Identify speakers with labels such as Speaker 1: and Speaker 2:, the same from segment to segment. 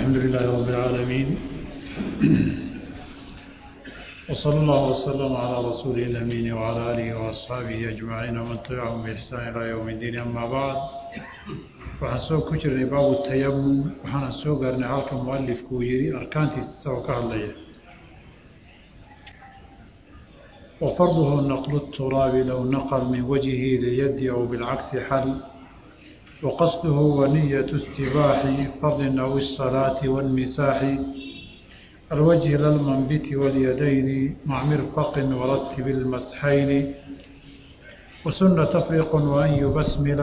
Speaker 1: الحمد لله رب العالمين وصلى الله وسلم على رسوله الأمين وعلى آله وأصحابه أجمعين ومن تبعهم بإحسان إلى يوم الدين. أما بعد waxaan soo ku jirnay baabu tayamum waxaana soo gaarnay halka muallifku yiri arkaantiisa oo ka hadlaya وفرضه نقل التراب لو نقل من وجهه ليد أو بالعكس حل وقصده ونية استباح فرض أو الصلاة والمساح الوجه للمنبت واليدين مع مرفق ورتب المسحين وسنة تفريق وأن يبسمل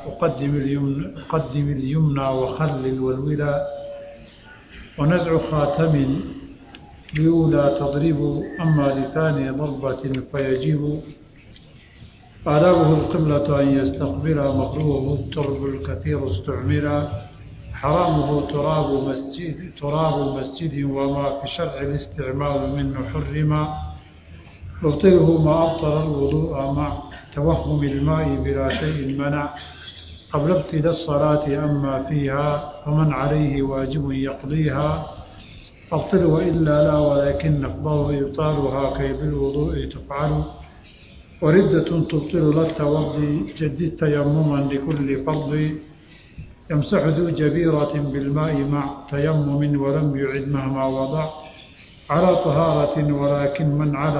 Speaker 1: قدم اليمنى وخلل والولا ونزع خاتم لأولى تضرب أما لثاني ضربة فيجب آدابه القبلة أن يستقبل مكروه الترب الكثير استعملا حرامه تراب مسجد وما في شرع الاستعمال منه حرما مبطله ما أبطل الوضوء مع توهم الماء بلا شيء منع قبل ابتداء الصلاة أما فيها فمن عليه واجب يقضيها أبطل وإلا لا ولكن أفضل إبطالها كي بالوضوء تفعل وردة تبطل للتوضي جدد تيمما لكل فرض يمسح ذو جبيرة بالماء مع تيمم ولم يعد مهما وضع على طهارة ولكن من على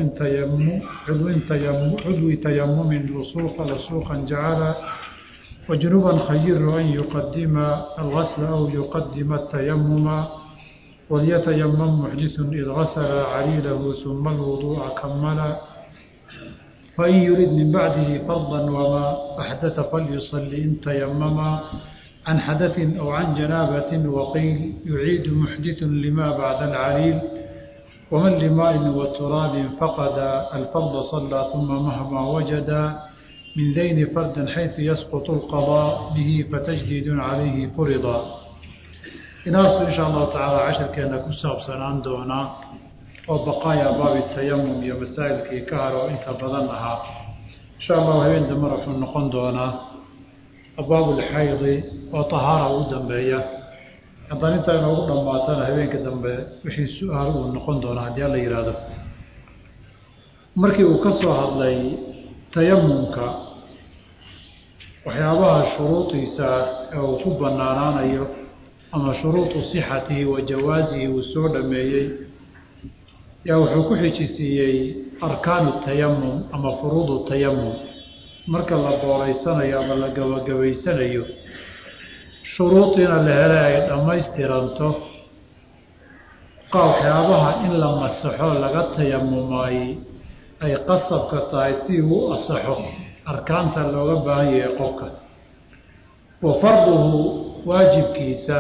Speaker 1: عضو تيمم لصوقا جعل وجنوبا خير أن يقدم الغسل أو يقدم التيمم وليتيمم محدث إذ غسل عليله ثم الوضوء كمل فإن يريد من بعده فرضا وما أحدث فليصلي إن تيمم عن حدث أو عن جنابة وقيل يعيد محدث لما بعد العليل ومن لماء وتراب فقد الفرض صلى ثم مهما وجد من ذين فردا حيث يسقط القضاء به فتجديد عليه فرضا. إن شاء الله تعالى عشر كان كساب سنان دونا وبقايا باب التيمم يا مسائل كي كهر وإنت بضنها إن شاء الله هين دمر في النقن دونا أبواب الحيض وطهارة ودنبية أنت أنت نقول لما تنا هين كدنبية وحي السؤال والنقن دونا دي الله يراده مركي وكسر هذا تيممك وحيابها الشروط يسار أو كبنا نانا أما شروط صحته وجوازه والسعود ميي يا وحكو حجيسيي أركان التيمم أما فروض التيمم مركا الله بوريسانا يا الله قويسانا يو شروطنا لهلاي أما استيرانتو قاو حيابها إن لما السحور لغا تيمماي أي قصب كتايتيه السحور أركان تلوغا باهي يقوك وفرضه واجب كيسة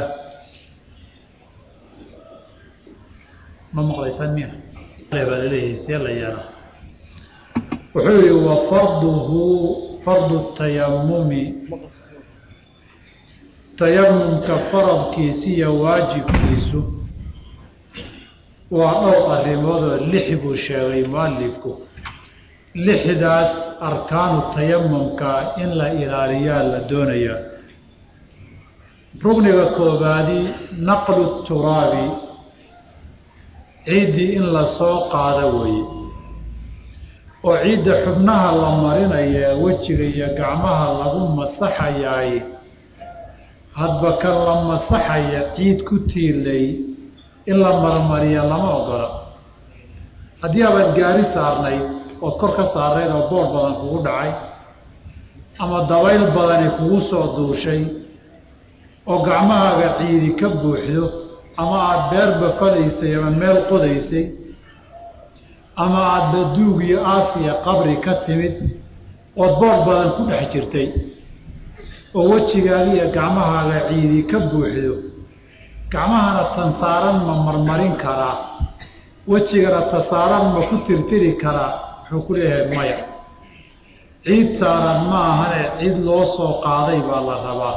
Speaker 1: ما مقليسان مين عليه سيلا يانا وحولي وفرضه فرض التيمم تيمم كفرض كيسية واجب كيسو وأو الرمضة لحب الشيغي مالكو لحداس أركان التيمم كإن لا إلاليال لدونيا ركنك كوبادي نقل التراب عيدي إن لا سوق عدوي وعيد حبنها لمرنا يا وجهي يا قعمها لهم صحياي هدبك لما صحيا عيد كتيلي إلا مرمريا لما أقرأ هدي أبد جاري صارني وكرك صارين وبور بدن كوغو دعاي أما دوائل بدن كوغو سودو شيء oo gacmahaaga ciidi ka buuxdo ama aad beerba falaysay ama meel qodaysay ama aad baduug iyo aasiya qabri ka timid oo boor badan ku dhex jirtay oo wajigaaga iyo gacmahaaga ciidi ka buuxdo gacmahana tan saaran ma marmarin karaa wajigana tasaaran ma ku tirtiri karaa wuxuu ku leeyahay maya ciid saaran ma ahane ciid loo soo qaaday baa la rabaa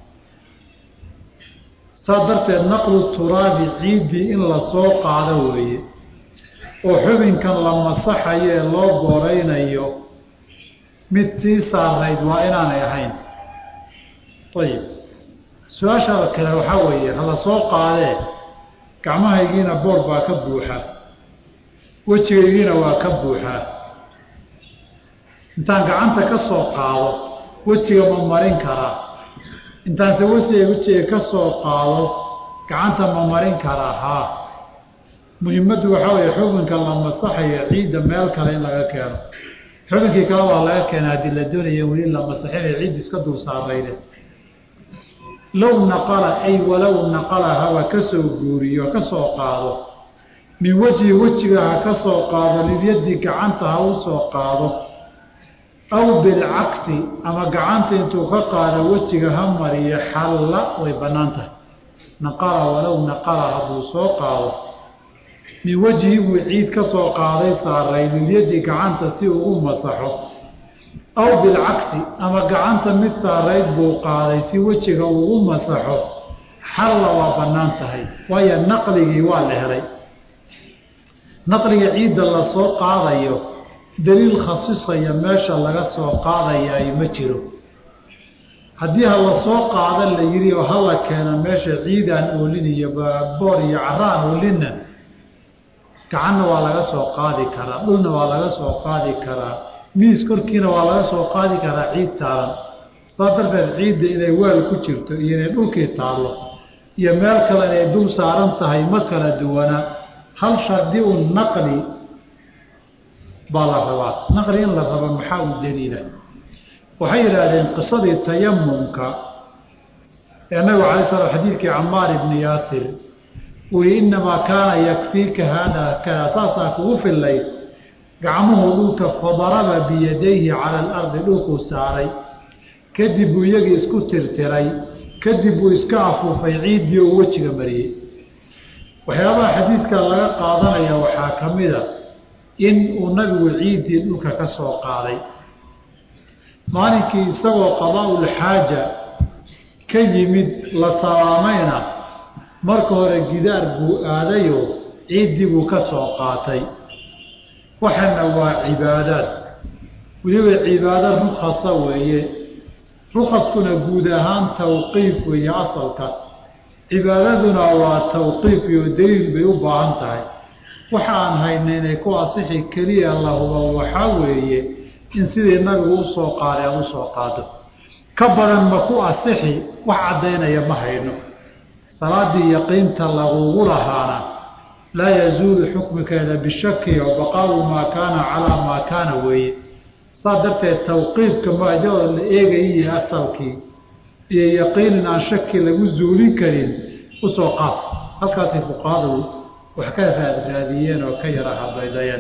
Speaker 1: صدرت نقل التراب عيدي إن لا سوق عدوي وحبن كان لما صحي الله بورين أيو متسي صاريد وإنانا يحين طيب su-aasha kale waxaa weeye hala soo qaadee gacmahaygiina boor baa ka buuxa wejigaygiina waa ka buuxaa intaan gacanta ka soo qaado wejiga ma marin karaa intaanse wejiga ka soo qaado gacanta ma marin karaa haa muhiimaddu waxaa weeye xubinka la masaxayo ciidda meel kale in laga keeno xubinkii kale waa laga keena haddii la doonaya weli la masaxinayo ciid iska dul saarayde low naqala ay walow naqala haba ka soo guuriyo ka soo qaado min wejhi wejiga ha ka soo qaado lilyaddi gacanta ha u soo qaado aw bilcagsi ama gacanta intuu ka qaado wejiga ha mariyo xalla way bannaan tahay naqala walow naqala hadduu soo qaado min wejhi buu ciid ka soo qaaday saaray lilyaddi gacanta si uu u masaxo aw bilcagsi ama gacanta mid saarayd buu qaaday si wejiga uu u masaxo xalla waa bannaan tahay waayo naqligii waa la helay naqliga ciidda la soo qaadayo daliil khasisaya meesha laga soo qaadayaay ma jiro haddii ha la soo qaada la yidhi oo hala keena meesha ciidaan oolin iyo boor iyo caraan oolinna gacanna waa laga soo qaadi karaa dhulna waa laga soo qaadi karaa miis korkiina waa laga soo qaadi karaa ciid saaran saa darteed ciidda inay waal ku jirto iyo inay dhulkii taallo iyo meel kale inay dul saaran tahay ma kala duwana hal shardi u naqli baa la rabaa naqli in la rabo maxaa u daliila waxay yidhaahdeen qisadii tayamumka ee nabigu alay slam xadiidkii camaar ibni yaasir uu yihi innamaa kaana yakfiika haada kada saasaa kugu fillay gacmuhu dhulka fadaraba biyadayhi cala alardi dhulkuu saaray kadib buu iyagii isku tirtiray kadib buu iska afuufay ciiddii oo wejiga mariyey waxyaabaha xadiidka laga qaadanaya waxaa ka mida in uu nabigu ciiddii dhulka ka soo qaaday maalinkii isagoo qadaa'ulxaaja ka yimid la salaamayna marka hore gidaar buu aadayoo ciiddii buu ka soo qaatay waxana waa cibaadaad weliba cibaado rukhasa weeye rukhaskuna guud ahaan tawqiif weeye asalka cibaadaduna waa tawqiif iyo daliil bay u baahan tahay waxa aan hayna inay ku asixi keliya lahuba waxaa weeye in sidii nabigu u soo qaaday aad u soo qaado ka badan ma ku asixi wax caddaynaya ma hayno salaadii yaqiinta lagugu lahaana laa yazuulu xukmikeeda bishaki o baqaawu maa kaana calaa maa kaana weeye saa darteed tawqiifka maajadoo la eegayiyo asalkii iyo yaqiinin aan shaki lagu zuulin karin usoo qaad halkaasay fuqahadu wax ka raadiyeen oo ka yara hadlaydayeen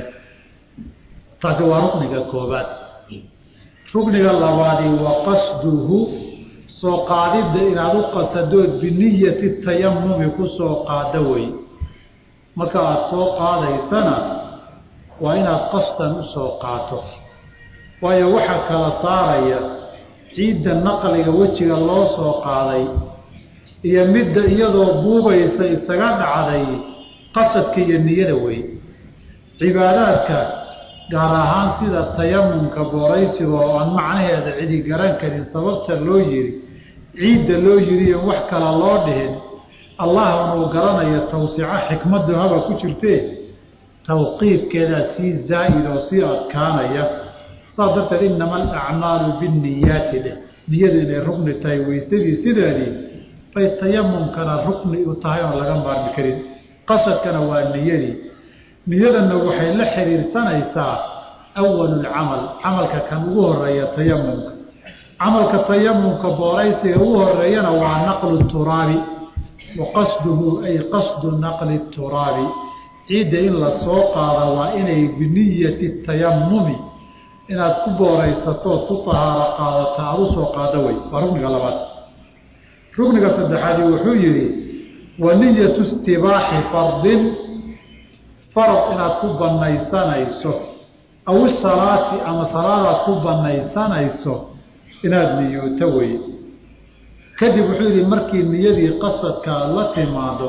Speaker 1: taasi waa rukniga koobaad rukniga labaadi waa qasduhu soo qaadidda inaad u qasadood biniyati tayamumi ku soo qaada wey marka aada soo qaadaysana waa inaad qasdan u soo qaato waayo waxaa kala saaraya ciidda naqliga wejiga loo soo qaaday iyo midda iyadoo buubaysa isaga dhacday qasadka iyo niyada wey cibaadaadka gaar ahaan sida tayamumka booraysiga oo aan macnaheeda cidi garan karin sababta loo yiri ciidda loo yiri in wax kala loo dhihin allah uu garanayo tawsiica xikmaddu haba ku jirtee tawqiifkeeda sii zaa'id oo sii adkaanaya saa darteed innama alacmaalu binniyaati leh niyadu inay rukni tahay weysadii sideedii bay tayamumkana rukni u tahay oon laga maarmi karin qasadkana waa niyadii niyadana waxay la xiriirsanaysaa awalulcamal camalka kan ugu horeeya tayamumka camalka tayamumka booraysiga ugu horeeyana waa naqlu turaabi wa qasduhu ay qasdu naqli turaabi ciidda in la soo qaada waa inay biniyati tayamumi inaad ku booraysatoo ku tahaaro qaadata aada u soo qaada wey waa rukniga labaad rukniga saddexaadi wuxuu yidhi wa niyatu istibaaxi fardin farad inaad ku banaysanayso aw salaati ama salaadaad ku banaysanayso inaad niyooto wey kadib wuxuu yidhi markii niyadii qasadka la timaado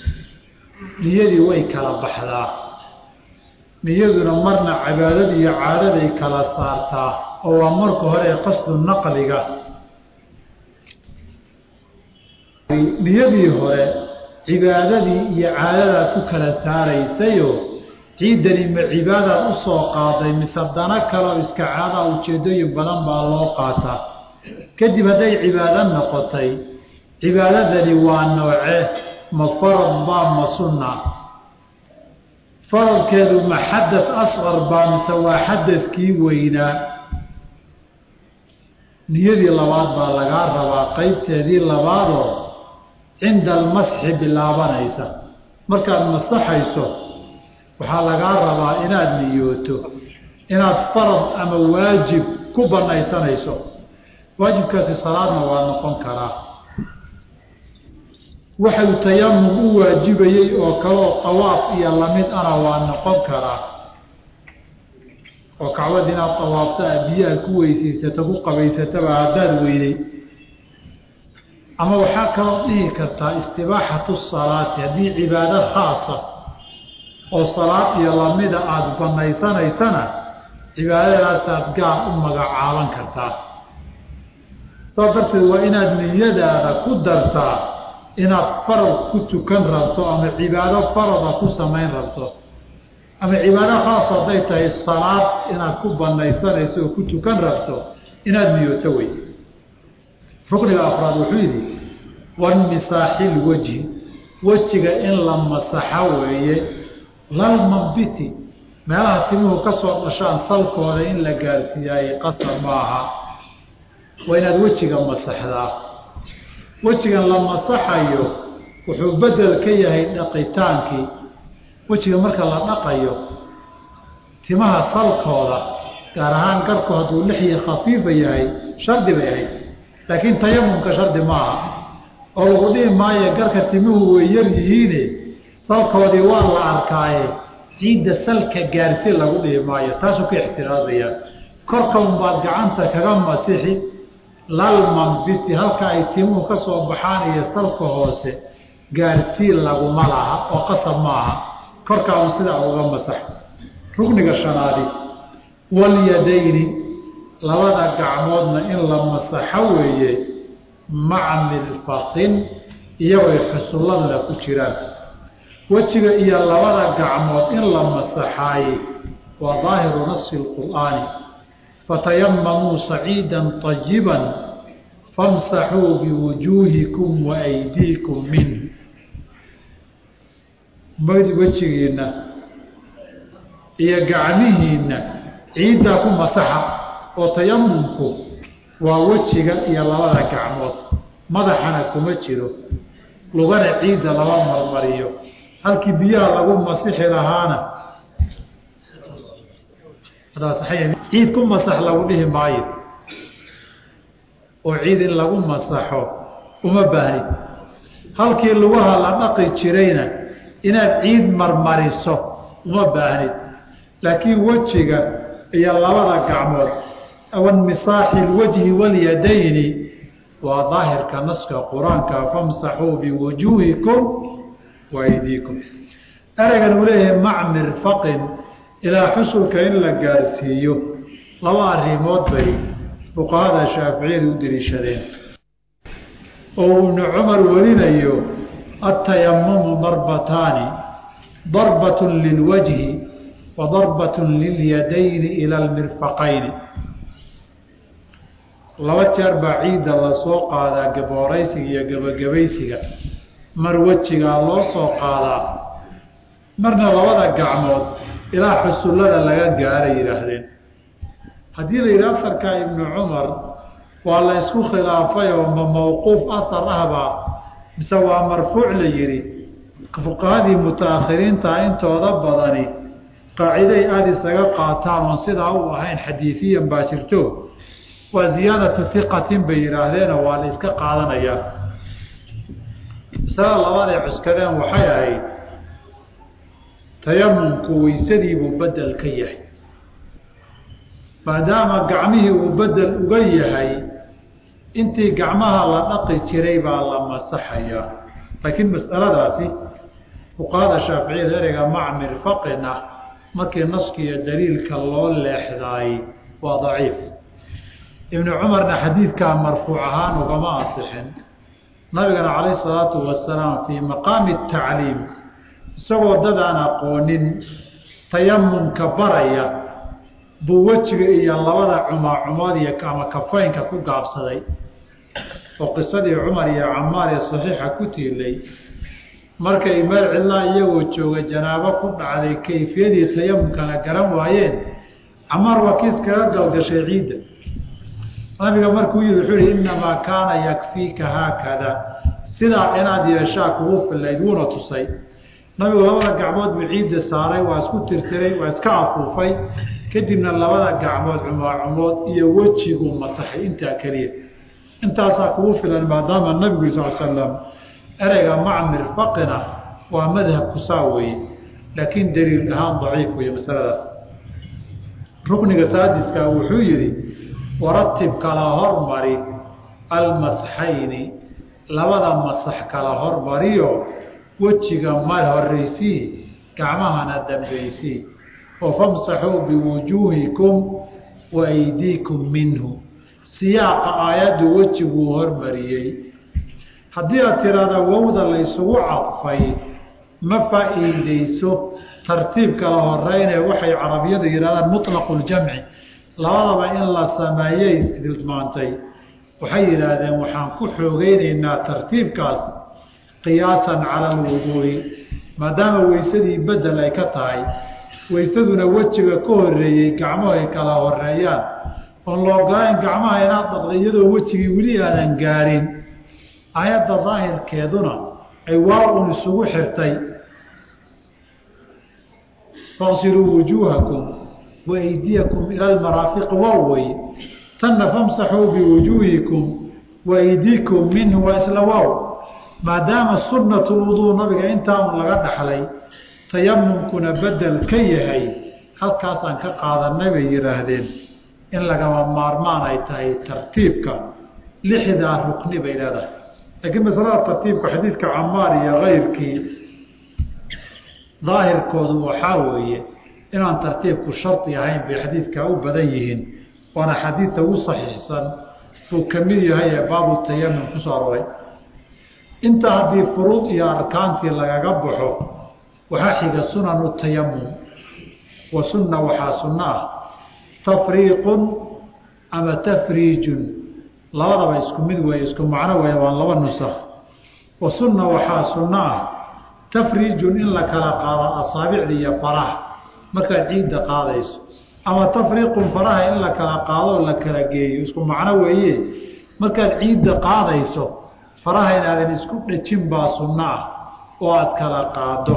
Speaker 1: niyadii way kala baxdaa niyaduna marna cibaadada iyo caadaday kala saartaa oo waa marka hore qasdu naqliga niyadii hore cibaadadii iyo caadadaad ku kala saaraysayo ciidani ma cibaadaad u soo qaaday mise dana kaleo iska caadaa ujeeddooyin badan baa loo qaataa kadib hadday cibaado noqotay cibaadadani waa nooce ma farad baa ma sunna faradkeedu ma xadad asqar baa mise waa xadadkii weynaa niyadii labaad baa lagaa rabaa qaybteedii labaadoo cinda almasxi bilaabanaysa markaad masaxayso waxaa lagaa rabaa inaad niyooto inaad farad ama waajib ku banaysanayso waajibkaasi salaadna waa noqon karaa waxau tayamum u waajibayey oo kaleoo tawaaf iyo lamid ana waa noqon karaa oo kacbad inaad tawaafto biyaha ku weysaysato ku qabaysataba haddaad weyday ama waxaa kaloo dhihi kartaa istibaaxatu salaati haddii cibaado khaasa oo salaad iyo lamida aada banaysanaysana cibaadadaasaad gaar u magacaaban kartaa saas darteed waa inaad niyadaada ku dartaa inaad farad ku tukan rabto ama cibaado farada ku samayn rabto ama cibaado khaas hadday tahay salaad inaad ku banaysanayso oo ku tukan rabto inaad niyooto wey rukniga afraad wuxuu yidhi wanmisaaxil wejhi wejiga in la masaxo weeye lalmanbiti meelaha timuhu ka soo dhashaan salkooda in la gaarsiiyaayey qasab maaha waa inaad wejiga masaxdaa wejigan la masaxayo wuxuu bedel ka yahay dhaqitaankii wejiga marka la dhaqayo timaha salkooda gaar ahaan garku hadduu lixyi khafiifa yahay shardi bay ahayd laakiin tayamumka shardi maaha oo lagu dhihi maayo garka timuhu way yar yihiine salkoodii waa la arkaaye ciidda salka gaarsi lagu dhihi maayo taasuu ka ixtiraazaya korka unbaad gacanta kaga masixi lalmanbiti halka ay timuhu ka soo baxaan iyo salka hoose gaarsii laguma laha oo qasab maaha korkaabu sidaa uga masax rukniga shanaadi walyadayni labada gacmoodna in la masaxo weeye maca milfaqin iyagooy xusulladana ku jiraan wejiga iyo labada gacmood in la masaxaaye waa daahiru nasi lqur'aani fatayamamuu saciidan طayiban famsaxuu biwujuuhikum waaydiikum minh wejigiinna iyo gacmihiinna ciiddaa ku masaxa oo tayamumku waa wejiga iyo labada gacmood madaxana kuma jiro lugana ciidda lama marmariyo halkii biyaha lagu masixi lahaana ciid ku masax lagu dhihi maayo oo ciid in lagu masaxo uma baahnid halkii lugaha la dhaqi jirayna inaad ciid marmariso uma baahnid laakiin wejiga iyo labada gacmood wanmisaaxi lwajhi walyadayni waa daahirka naska qur-aanka famsaxuu biwujuuhikum waaydiikum ereygan uu leeyahay mac mirfaqin ilaa xusulka in la gaarsiiyo laba arrimood bay fuqahada shaaficiyadu u deliishadeen oo uu ibnu cumar warinayo atayamumu darbataani darbatun lilwajhi wa darbatun lilyadayni ila almirfaqayni laba jeer baa ciidda lasoo qaadaa gabooraysiga iyo gabagabaysiga mar wejigaa loo soo qaadaa marna labada gacmood ilaa xusullada laga gaaray yidhaahdeen haddii la yidhi afarkaa ibnu cumar waa la isku khilaafay oo ma mawquuf asar ahbaa mise waa marfuuc la yidhi fuqahadii mutaakhiriinta intooda badani qaaciday aada isaga qaataan oon sidaa u ahayn xadiifiyan baa jirto waa ziyaadatu hiqatin bay yidhaahdeenoo waa la iska qaadanayaa masalada labaad ay cuskadeen waxay ahayd tayamumku weysadiibuu bedel ka yahay maadaama gacmihii uu bedel uga yahay intii gacmaha la dhaqi jiray baa la masaxayaa laakiin mas'aladaasi fuqahada shaaficiyada ereyga mac mirfaqin ah markii naska iyo daliilka loo leexdaayey waa daciif ibnu cumarna xadiidkaa marfuuc ahaan ugama asixin nabigana calayhi salaatu wasalaam fii maqaami tacliim isagoo dadaan aqoonin tayamumka baraya buu wejiga iyo labada cumaacumood iyo ama kafaynka ku gaabsaday oo qisadii cumar iyo camaar ee saxiixa ku tiilay markay meel cidlaa iyagoo jooga janaabo ku dhacday kayfiyadii tayamumkana garan waayeen camaar waa kiis kaga galgashay ciidda nabiga markuu yidhi wuxuu yihi innamaa kaana yakfiika haakada sidaa inaad yeeshaa kugu fillayd wuuna tusay nabigu labada gacmood buu ciidda saaray waa isku tirtiray waa iska afuufay kadibna labada gacmood cumaacumood iyo wejiguu masaxay intaa keliya intaasaa kugu filan maadaama nabigu sal slam ereyga macmir faqina waa madhabku saa weeye laakiin daliil ahaan daciif weeye masaladaas rukniga saadiska wuxuu yidhi waratib kala hormari almasxayni labada masax kala hormariyo wejiga mar horeysii gacmahana dambeysii oo famsaxuu biwujuuhikum wa aydiikum minhu siyaaqa aayaddu wejiguu hormariyey haddii aad tiraahda wowda la ysugu cadfay ma faa'iideyso tartiib kala horeynee waxay carabiyadu yidhahdaan muطlaqu ljamci labadaba in la sameeyey tilmaantay waxay yidhaahdeen waxaan ku xoogeynaynaa tartiibkaas qiyaasan cala alwuduu'i maadaama weysadii bedel ay ka tahay weysaduna wejiga ka horeeyey gacmuhu ay kala horeeyaan oon la ogolayn gacmaha inaad dhaqda iyadoo wejigii weli aadan gaarin aayadda daahirkeeduna ay waa-un isugu xirtay faqsiluu wujuuhakum wa aydiyakum ila almaraafiqi waaw weye tanna famsaxuu biwujuuhikum wa aydiikum minhu waa isla waaw maadaama sunnatu lwuduu nabiga intaan laga dhaxlay tayamumkuna bedel ka yahay halkaasaan ka qaadanay bay yidhaahdeen in lagama maarmaan ay tahay tartiibka lixdaa rukni bay leedahay laakiin masalada tartiibka xadiidka camaar iyo kayrkii daahirkoodu waxaa weeye inaan tartiibku shardi ahayn bay xadiidkaa u badan yihiin waana xadiidta ugu saxiixsan buu ka mid yahay ee baabu tayamum ku soo aroray inta haddii furuud iyo arkaantii lagaga baxo waxaa xiga sunanu tayamum wa sunna waxaa sunno ah tafriiqun ama tafriijun labadaba isku mid weeye isku macno weeye waan laba nusakh wa sunna waxaa sunno ah tafriijun in la kala qaado asaabicda iyo faraha markaad ciidda qaadayso ama tafriiqun faraha in la kala qaado oo la kala geeyo isku macno weeye markaad ciidda qaadayso faraha inaadan isku dhejin baa sunno ah oo aada kala qaado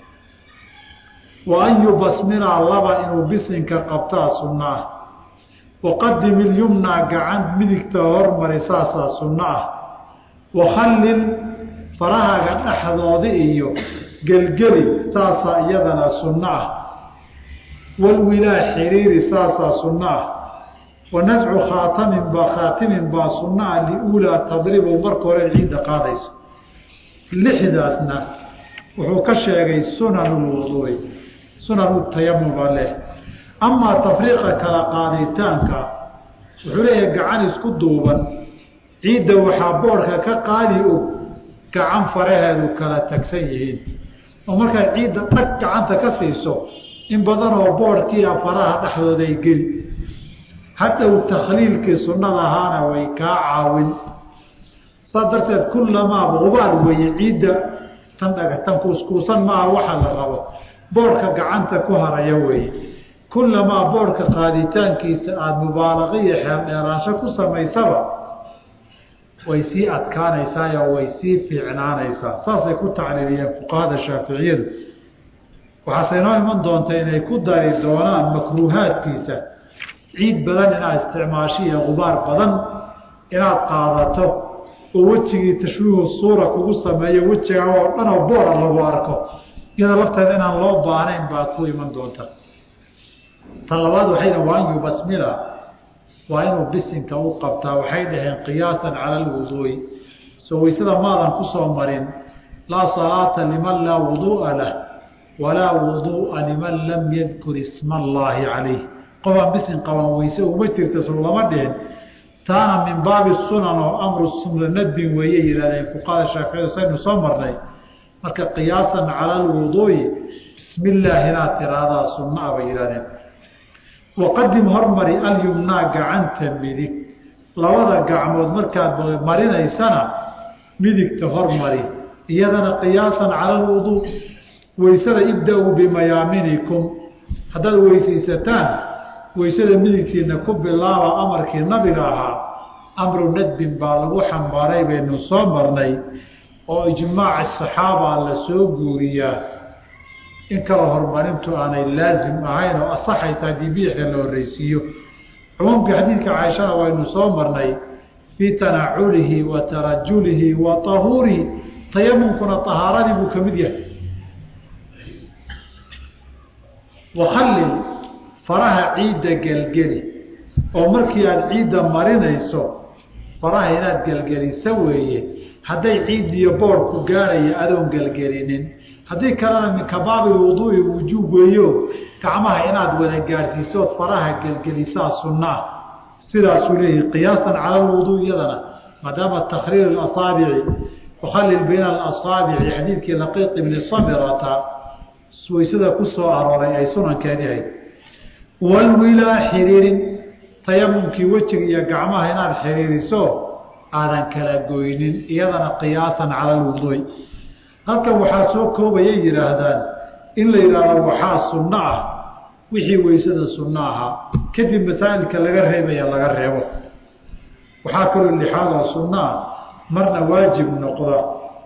Speaker 1: wa an yubasmila laba inuu bisinka qabtaa sunno ah waqadim ilyumnaa gacan midigta hormari saasaa sunno ah wakhallil farahaaga dhexdooda iyo gelgeli saasaa iyadana sunno ah walwilaa xiriiri saasaa sunno ah wanascu khaatimin baa sunno ah liulaa tadribu marka hore ciidda qaadayso lixdaasna wuxuu ka sheegay sunanulwuduu'i sunanu tayamuma leh amaa tafriiqa kala qaaditaanka wuxuu leeyahay gacan isku duuban ciidda waxaa boodhka ka qaadi og gacan faraheedu kala tagsan yihiin oo markaad ciidda dhag gacanta ka siiso in badan oo boodhkiia faraha dhexdooda ay geli hadhow takhliilkii sunnada ahaana way kaa caawin saas darteed kullamaa gubaal weeye ciidda tan kuuskuusan maaha waxa la rabo boodhka gacanta ku haraya weeye kullamaa boodhka qaaditaankiisa aada mubaalaqa iyo xeeldheeraansho ku samaysaba way sii adkaanaysaayo way sii fiicnaanaysaa saasay ku tacliiliyeen fuqahada shaaficiyadu waxaase inoo iman doonta inay ku dari doonaan makruuhaadkiisa ciid badan inaad isticmaasho iyo gubaar badan inaad qaadato oo wejigii tashwiihu suura kugu sameeyo wejigaa oo dhan oo boora lagu arko iyada lafteeda inaan loo baanayn baa ku iman doonta tan labaad waxayna waa an yubasmila waa inuu bisinka u qabtaa waxay dhaheen qiyaasan cala alwuduu'i soo weysada maadan ku soo marin laa salaata liman laa wuduu'a lah walaa wuduu'a liman lam yadkur isma allaahi calayh qofaan bisin qaban weyse uma jirta soo lama dhihin taana min baabi sunan oo amru sunna nadbin weeye yidhahdeen fuqahada shaaficiyadu saynu soo marnay marka qiyaasan cala alwuduu'i bismi illaahi inaad tiraahdaa sunnaa bay yidhahdeen waqadim hormari alyumnaa gacanta midig labada gacmood markaad marinaysana midigta hormari iyadana qiyaasan cala alwuduu weysada ibda-uu bimayaaminikum haddaad weysaysataan weysada midigtiina ku bilaaba amarkii nabiga ahaa amru nadbin baa lagu xambaaray baynu soo marnay oo ijmaaca saxaaba la soo guuriyaa in kala horumarintu aanay laazim ahayn oo asaxaysa haddii bidixda la horreysiiyo cumuumkii xadiidka caaishana waynu soo marnay fii tanaaculihi wa tarajulihi wa tahuurihi tayamumkuna tahaaradii buu ka mid yahay wakhallil faraha ciidda gelgeli oo markii aada ciidda marinayso faraha inaad gelgelisa weeye hadday ciid iyo boodhku gaaraya adoon gelgelinin haddii kalena min kabaabi wuduui wujuub weeyo gacmaha inaad wada gaadhsiisood faraha gelgelisaa sunnaa sidaasuu leeyahy qiyaasan cala alwuduu iyadana maadaama takhriir asaabici wakhallil bayna alasaabici xadiidkii laqiiq ibni sabirata weysada ku soo arooray ay sunankeedii ahayd walwilaa xiriirin tayamumkii wejiga iyo gacmaha inaad xiriiriso aadan kala goynin iyadana qiyaasan cala alwuduu'i halkan waxaa soo koobayay yidhaahdaan in la yidhaahdo waxaa sunno ah wixii weysada sunno ahaa kadib masaa'ilka laga reebaya laga reebo waxaa kaloo lixaadoo sunno ah marna waajib noqda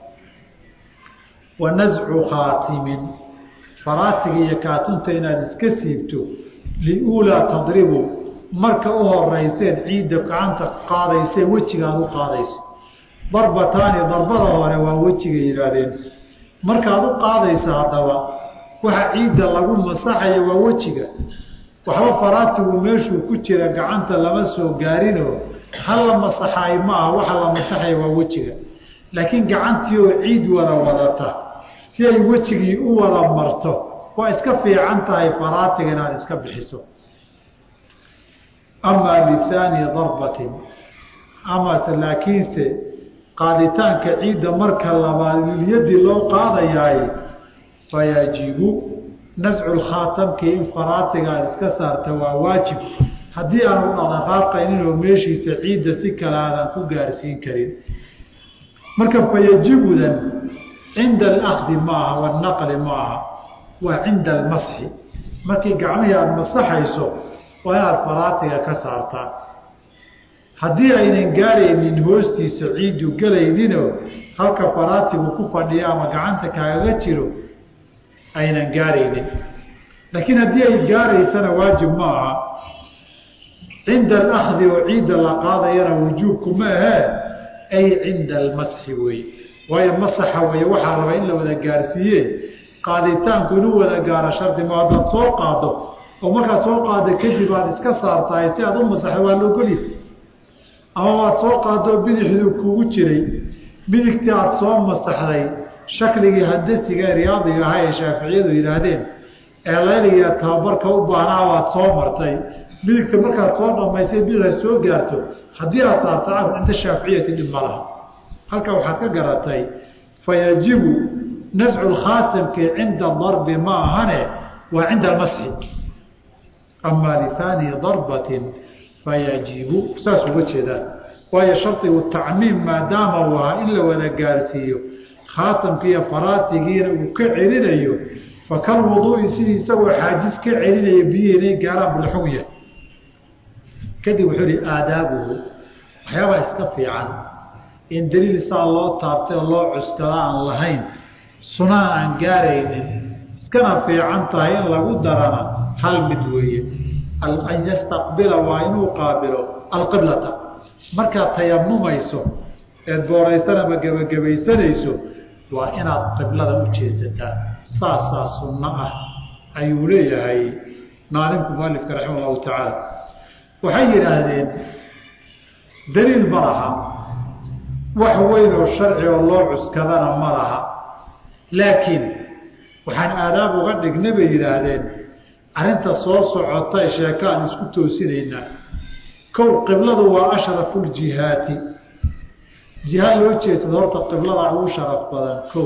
Speaker 1: wa nascu khaatimin faraatiga iyo kaatunta inaad iska siibto liulaa tadribu marka u horeyseen ciidda gacanta qaadayseen wejigaad u qaadayso darbataani darbada hore waa wejiga yidhaahdeen markaad u qaadaysa haddaba waxa ciidda lagu masaxaya waa wejiga waxba faraatigu meeshuu ku jira gacanta lama soo gaarinoo hal la masaxaay ma aha waxa la masaxaya waa wejiga laakiin gacantii oo ciid wada wadata si ay wejigii u wada marto waa iska fiican tahay faraatiga inaad iska bixiso amaa lihaani darbatin amase laakiinse qaaditaanka ciidda marka labaad lilyadii loo qaadayaay fayajibu nascu lkhaatamkii in faraatiga aad iska saarta waa waajib haddii aanu dhaqdhaqaaqayninoo meeshiisa ciidda si kale aadan ku gaarsiin karin marka fayajibudan cinda alakdi maaha wanaqli maaha waa cinda almasxi markii gacmihii aada masaxayso waa inaad faraatiga ka saartaa haddii aynan gaaraynin hoostiisa ciiddu gelayninoo halka faraatigu ku fadhiyo ama gacanta kaagaga jiro aynan gaaraynin laakiin haddii ay gaaraysana waajib ma aha cinda alakdi oo ciidda la qaadayana wujuubku ma ahee ay cinda almasxi weeye waayo masaxa weeye waxaa raba in la wada gaarsiiye qaaditaanku inuu wada gaaro shardi ma haddaad soo qaado oo markaad soo qaado kadib aad iska saartahay si aad u masaxda waa loogolya ama waad soo qaadoo bidixduu kugu jiray midigtii aada soo masaxday shakligii handasiga ee riyaadiga ahaa ee shaaficiyadu yidhaahdeen ee layliga tababarka u baahnaa waad soo martay midigta markaad soo dhamaysay bidixda soo gaarto haddii aad saarta cinda shaaficiyati dhib ma laha halka waxaad ka garatay fayajibu nascu lkhaatamki cinda darbi ma ahane waa cinda almasxi amaa lihaani darbatin fayajibu saas uga jeedaan waayo shardigu tacmiim maadaama uu ahaa in la wada gaarsiiyo khaatamki iyo faraatigiina uu ka celinayo fakal wuduui sidii isagoo xaajis ka celinaya biyihii inay gaaraan bulxun yahay kadib wuxuu ihi aadaabuhu waxyaabaa iska fiican in daliil saa loo taabtay oo loo cuskada aan lahayn sunana aan gaaraynin iskana fiican tahay in lagu darana hal mid weeye an yastaqbila waa inuu qaabilo alqiblata markaad tayamumayso eed booraysana ma gebagabaysanayso waa inaad qiblada u jeedsataa saasaa sunno ah ayuu leeyahay maalinku mualifka raxima allahu tacaala waxay yidhaahdeen daliil ma laha wax weyn oo sharci oo loo cuskadana ma laha laakiin waxaan aadaab uga dhignay bay yidhaahdeen arrinta soo socota sheeko aan isku toosinaynaa kow qibladu waa ashrafu ljihaati jihaad loo jeedsado horta qiblada ugu sharaf badan kow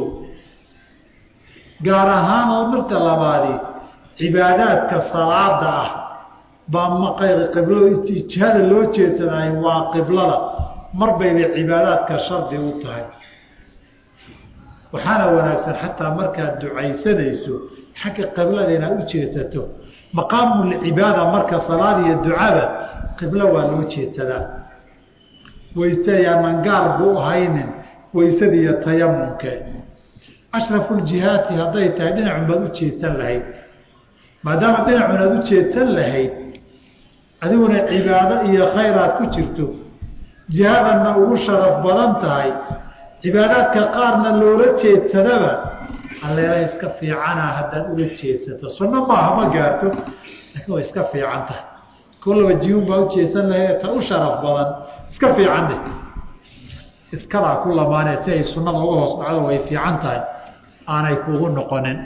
Speaker 1: gaar ahaan oo marka labaadi cibaadaadka salaada ah baa maqayda qiblada jihada loo jeedsaday waa qiblada marbayba cibaadaadka shardi u tahay waxaana wanaagsan xataa markaad ducaysanayso xagga qiblada inaad u jeedsato maqaamul cibaada marka salaad iyo ducada qiblo waa loo jeedsadaa waysayaa gaar buu ahaynin waysadii iyo tayamumke ashraful jihaati hadday tahay dhinacun baad u jeedsan lahayd maadaama dhinacun aad u jeedsan lahayd adiguna cibaado iyo khayraad ku jirto jihaadana ugu sharaf badan tahay cibaadaadka qaarna loola jeedsadaba alleela iska fiicana haddaad ula jeedsato sunno maaha ma gaarto laakiin way iska fiican tahay kullaba jiyuun baa u jeedsan lahayd ta u sharaf badan iska fiican dheh iskadaa ku lamaanee si ay sunnada uga hoos dhacdo way fiican tahay aanay kugu noqonin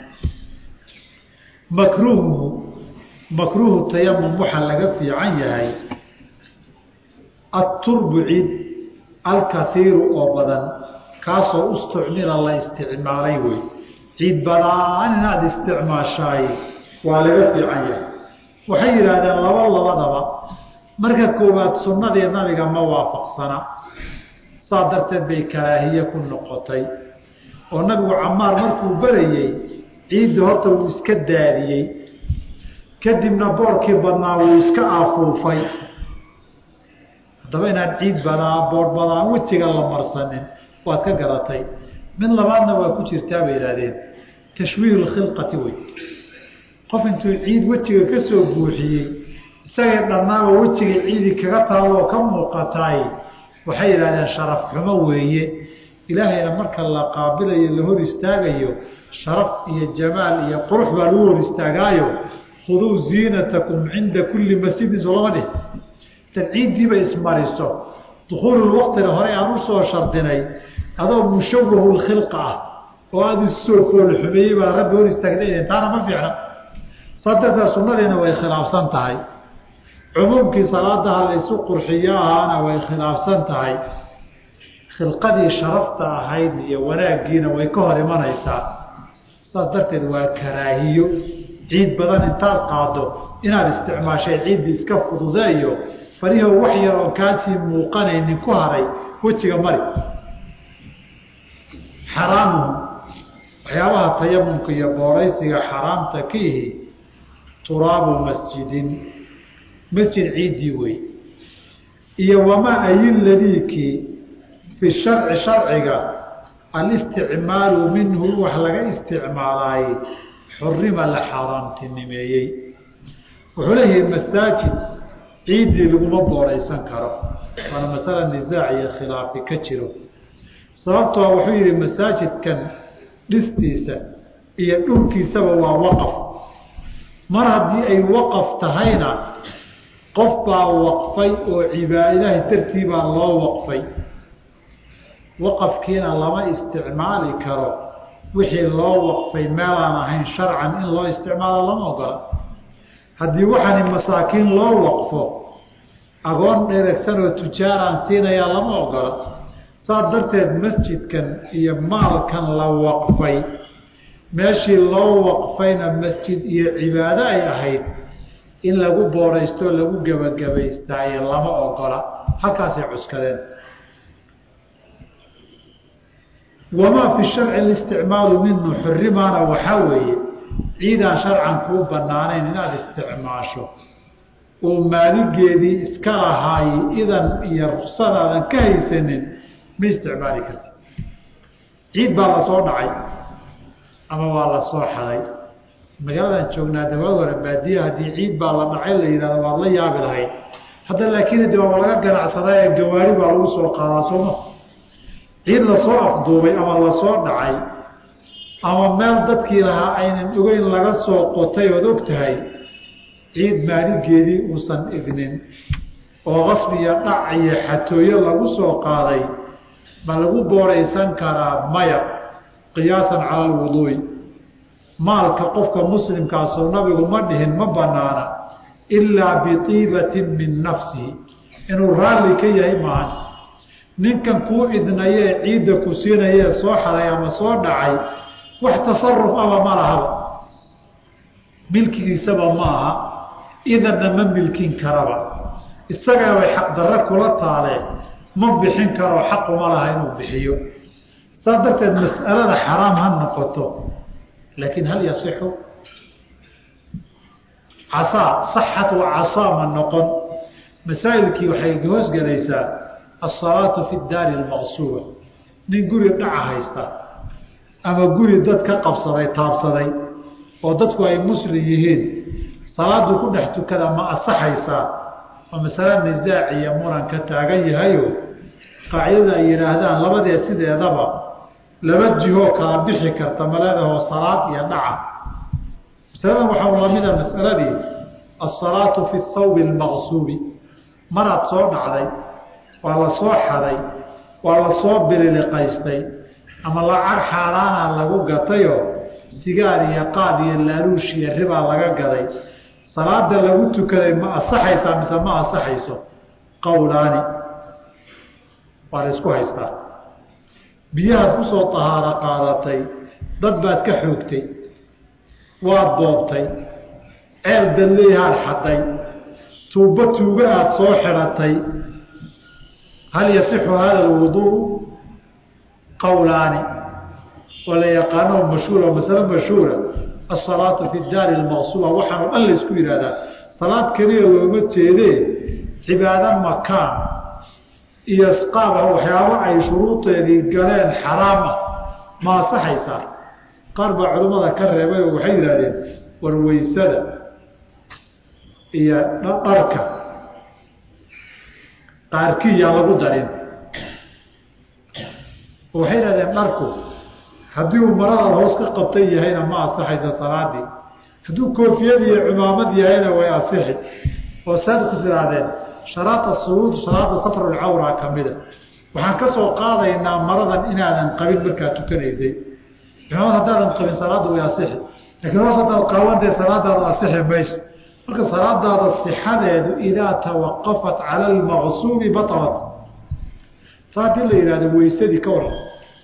Speaker 1: makruuhu tayamum waxaa laga fiican yahay aturbu ciid alkaiiru oo badan kaasoo ustucmila la isticmaalay wey ciid badaan inaad isticmaashaay waa laga fiican yahay waxay yidhaahdeen labadaba marka koowaad sunnadii nabiga ma waafaqsana saa darteed bay karaahiye ku noqotay oo nabigu camaar markuu barayey ciidda horta wuu iska daadiyey kadibna boorkii badnaa wuu iska afuufay haddaba inaad ciid boor badaan wejiga la marsanin waad ka garatay mid labaadna waa ku jirtaa bay yidhahdeen tashwiihu lkhilqati wey qof intuu ciid wejiga ka soo buuxiyey isagay dhannaaba wejiga ciidi kaga taalloo ka muuqataay waxay yidhahdeen sharaf xumo weeye ilaahayna marka la qaabilayo la hor istaagayo sharaf iyo jamaal iyo qurux baa lagu hor istaagaayo khuduu ziinatakum cinda kulli masjidin soo lama dhih tan ciiddiiba ismariso dukuululwaqtina horey aan usoo shardinay adoo mushawahu lkhilqa ah oo aada issoo koolxumeeyey baa rabbi hor istaagda taana ma fiicna saa darteed sunnadiina way khilaafsan tahay cumuumkii salaadaha laysu qurxiyo ahaana way khilaafsan tahay khilqadii sharafta ahayd iyo wanaaggiina way ka hor imanaysaa saas darteed waa karaahiyo ciid badan intaad qaado inaad isticmaashay ciiddii iska fududeeyo farihoo wax yar oo kaasii muuqanaynin ku haray wejiga mari xaraamuhu waxyaabaha tayamumka iyo booraysiga xaraamta ka ihi turaabu masjidin masjid ciiddii wey iyo wamaa ayiladikii fi sharci sharciga alisticmaalu minhu wax laga isticmaalaay xurima la xaaraamtinimeeyey wuxuu leeyahay masaajid ciiddii laguma booraysan karo waana masala nisaac iyo khilaafi ka jiro sababtoo wuxuu yihi masaajidkan dhistiisa iyo dhulkiisaba waa waqaf mar haddii ay waqaf tahayna qof baa waqfay oo ilaahay dartii baa loo waqfay waqafkiina lama isticmaali karo wixii loo waqfay meelaan ahayn sharcan in loo isticmaalo lama ogola haddii waxaani masaakiin loo waqfo agoon dheregsan oo tujaaraan siinayaa lama ogola saas darteed masjidkan iyo maalkan la waqfay meeshii loo waqfayna masjid iyo cibaado ay ahayd in lagu booraysto lagu gebagabaystaaye lama ogola halkaasay cuskadeen wamaa fi sharci listicmaalu minhu xurimaana waxaa weeye ciidaan sharcan kuu banaanayn inaad isticmaasho oo maaligeedii iska lahaay idan iyo ruksadaadan ka haysanin ma isticmaali karti ciid baa la soo dhacay ama waa la soo xaday magaaladan joognaa dawaag hore baadiya haddii ciid baa la dhacay la yidhahdo waad la yaabi lahayd hadda laakiin de waa laga ganacsadaa ee gawaari baa lagu soo qaadaa sooma ciid lasoo afduubay ama lasoo dhacay ama meel dadkii lahaa aynan ogeyn laga soo qotay ood og tahay ciid maaligeedii uusan idnin oo qasbi iyo dhac iyo xatooyo lagu soo qaaday ma lagu booraysan karaa maya qiyaasan cala alwuduu'i maalka qofka muslimkaasoo nabigu ma dhihin ma banaana ilaa biiibatin min nafsihi inuu raalli ka yahay maahan ninkan kuu idnayee ciidda ku siinayee soo xaday ama soo dhacay wax tasaruf aba ma lahaba milkigiisaba ma aha idanna ma milkin karaba isagaa way xaqdarre kula taaleen ma bixin karo xaquma laha inuu bixiyo saas darteed mas'alada xaraam ha noqoto laakiin hal yasixu casaa saxat wa casaa ma noqon masaa'ilkii waxay hoosgelaysaa asalaatu fi daari almaqsuuba nin guri dhaca haysta ama guri dad ka qabsaday taabsaday oo dadku ay muslim yihiin salaadu ku dhex tukada ma asaxaysaa oo masale nisaac iyo muran ka taagan yahayo qaacidada ay yidhaahdaan labadee sideedaba laba jihoo kala bixi karta maleedahoo salaad iyo dhaca masaladan waxaa lamida masaladii asalaatu fi thawbi almaqsuubi maraad soo dhacday waa la soo xaday waa la soo bililiqaystay ama lacag xaaraana lagu gatayoo sigaar iyo qaad iyo laaluush iyo ribaa laga gaday salaada lagu tukaday ma asaxaysaa mise ma asaxayso qowlaani waa la isku haystaa biyahaad ku soo tahaaro qaadatay dad baad ka xoogtay waad boobtay ceel dalleeyahaad xaday tuubo tuuga aad soo xidhatay hal yasixu hada alwuduu qowlaani oo la yaqaano mashhuura masale mashhuura asalaatu fi daari almaqsuuba waxaan o dhan la isku yidhahdaa salaad keliya looma jeedee cibaado makaan iyo isqaaba waxyaabo ay shuruudeedii galeen xaraam ah ma asaxaysaa qaar baa culimmada ka reebay oo waxay yidhahdeen warweysada iyo dharka qaarkii yaa lagu darin oo waxay yidhahdeen dharku haddii uu marada hoos ka qabtan yahayna ma asaxaysa salaadii hadduu koofiyad iyo cumaamad yahayna way asixi oo saad ku tirahdeen sharaata suruud salaada satrulcawra ka mida waxaan ka soo qaadaynaa maradan inaadan qabin markaad tukanaysay cumaamad haddaadan qabin salaada way asixi laakiin hoos haddaad qaawantay salaadaada asixi mayso marka salaadaada sixadeedu idaa tawaqafat cala almaqsuubi batalat taa hadii la yihahdo weysadii ka waran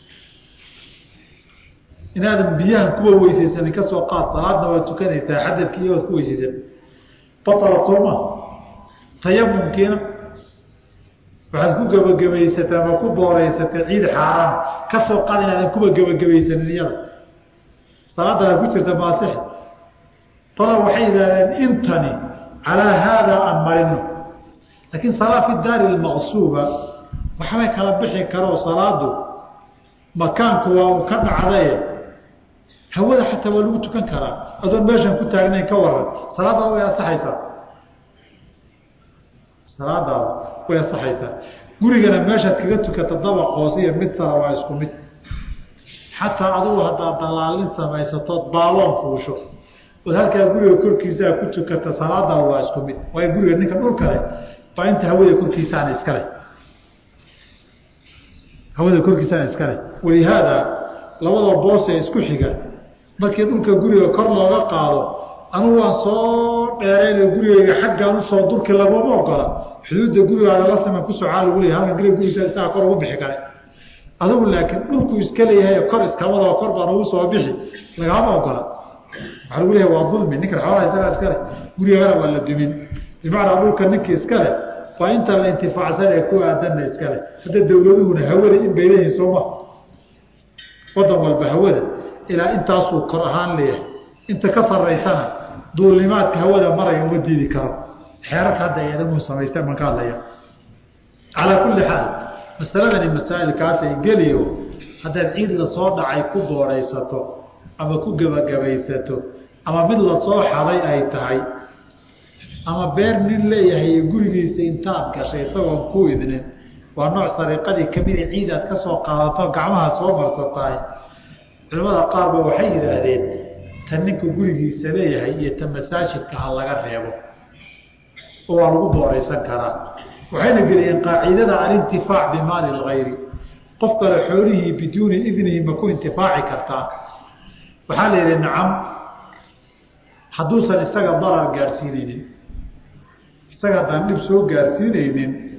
Speaker 1: inaadan biyahan kuwa weysaysanin ka soo qaad salaadna waad tukanaysaa xadadkii iyo waad ku weysaysan batalat sooma tayamumkiina waxaad ku gebagabaysatay ama ku booreysatay ciid xaaraan ka soo qaad inaadan kuwa gebagabaysanin iyada salaaddaada ku jirta maasixi tala waxay yidhahdeen intani calaa haadaa aan marino laakiin salaa fi daari almaqsuuba waxbay kala bixi karoo salaadu makaanku waa uu ka dhacdaye hawada xataa waa lagu tukan karaa adoon meeshan ku taagnayn ka waran salaadaada way asaxaysaa salaadaada way asaxaysaa gurigana meeshaad kaga tukata dabaq hoose iyo mid sara waa isku mid xataa adugu haddaad dalaalin samaysatood baaloon fuusho ood halkaa guriga korkiisaa ku tukata salaadaada waa isku mid waayo guriga ninka dhulkale baa inta hawada korkiisaana iskale hawada korkiisana iskale walihaada labada boos ee isku xiga markii dhulka guriga kor looga qaado anugu waan soo dheerayna gurigayga xaggaan usoo durki laguma ogola xuduudda gurigaaga la saman ku socaa lagu leeyahay halkan guriga gurigiisa isaga kor ugu bixi kare adigu laakiin dhulku iska leeyahay kor iskamada kor baan ugu soo bixi lagama ogola waxaa lagu leeyahay waa dulmi ninkan xoolaha isagaa iskale gurigagana waa la dumin bimacnaa dhulka ninka iskale waa inta la intifaacsan ee ku aadanna iskale hadda dawladuhuna hawada in bay leeyihin sooma wadan walba hawada ilaa intaasuu kor ahaan leeyahay inta ka saraysana duulnimaadka hawada maraya uma diidi karo xeerarka hadda eedamu samaysteen baan ka hadlaya calaa kulli xaal masaladani masaa'ilkaasay geliyo haddaad ciid lasoo dhacay ku booraysato ama ku gebagabaysato ama mid lasoo xaday ay tahay ama beer nin leeyahay gurigiisa intaad gashay isagoon ku idnin waa nooc sariiqadii kamida ciidaad ka soo qaadato gacmaha soo marsataay culimada qaarba waxay yidhaahdeen tan ninka gurigiisa leeyahay iyo ta masaajidka ha laga reebo oo waa lagu booraysan karaa waxayna geliyeen qaacidada alintifaac bimaali lgayri qof kale xoolihii biduuni idnihi ma ku intifaaci kartaa waxaa la yidhi nacam hadduusan isaga darar gaadhsiinaynin isaga haddaan dhib soo gaarsiinaynin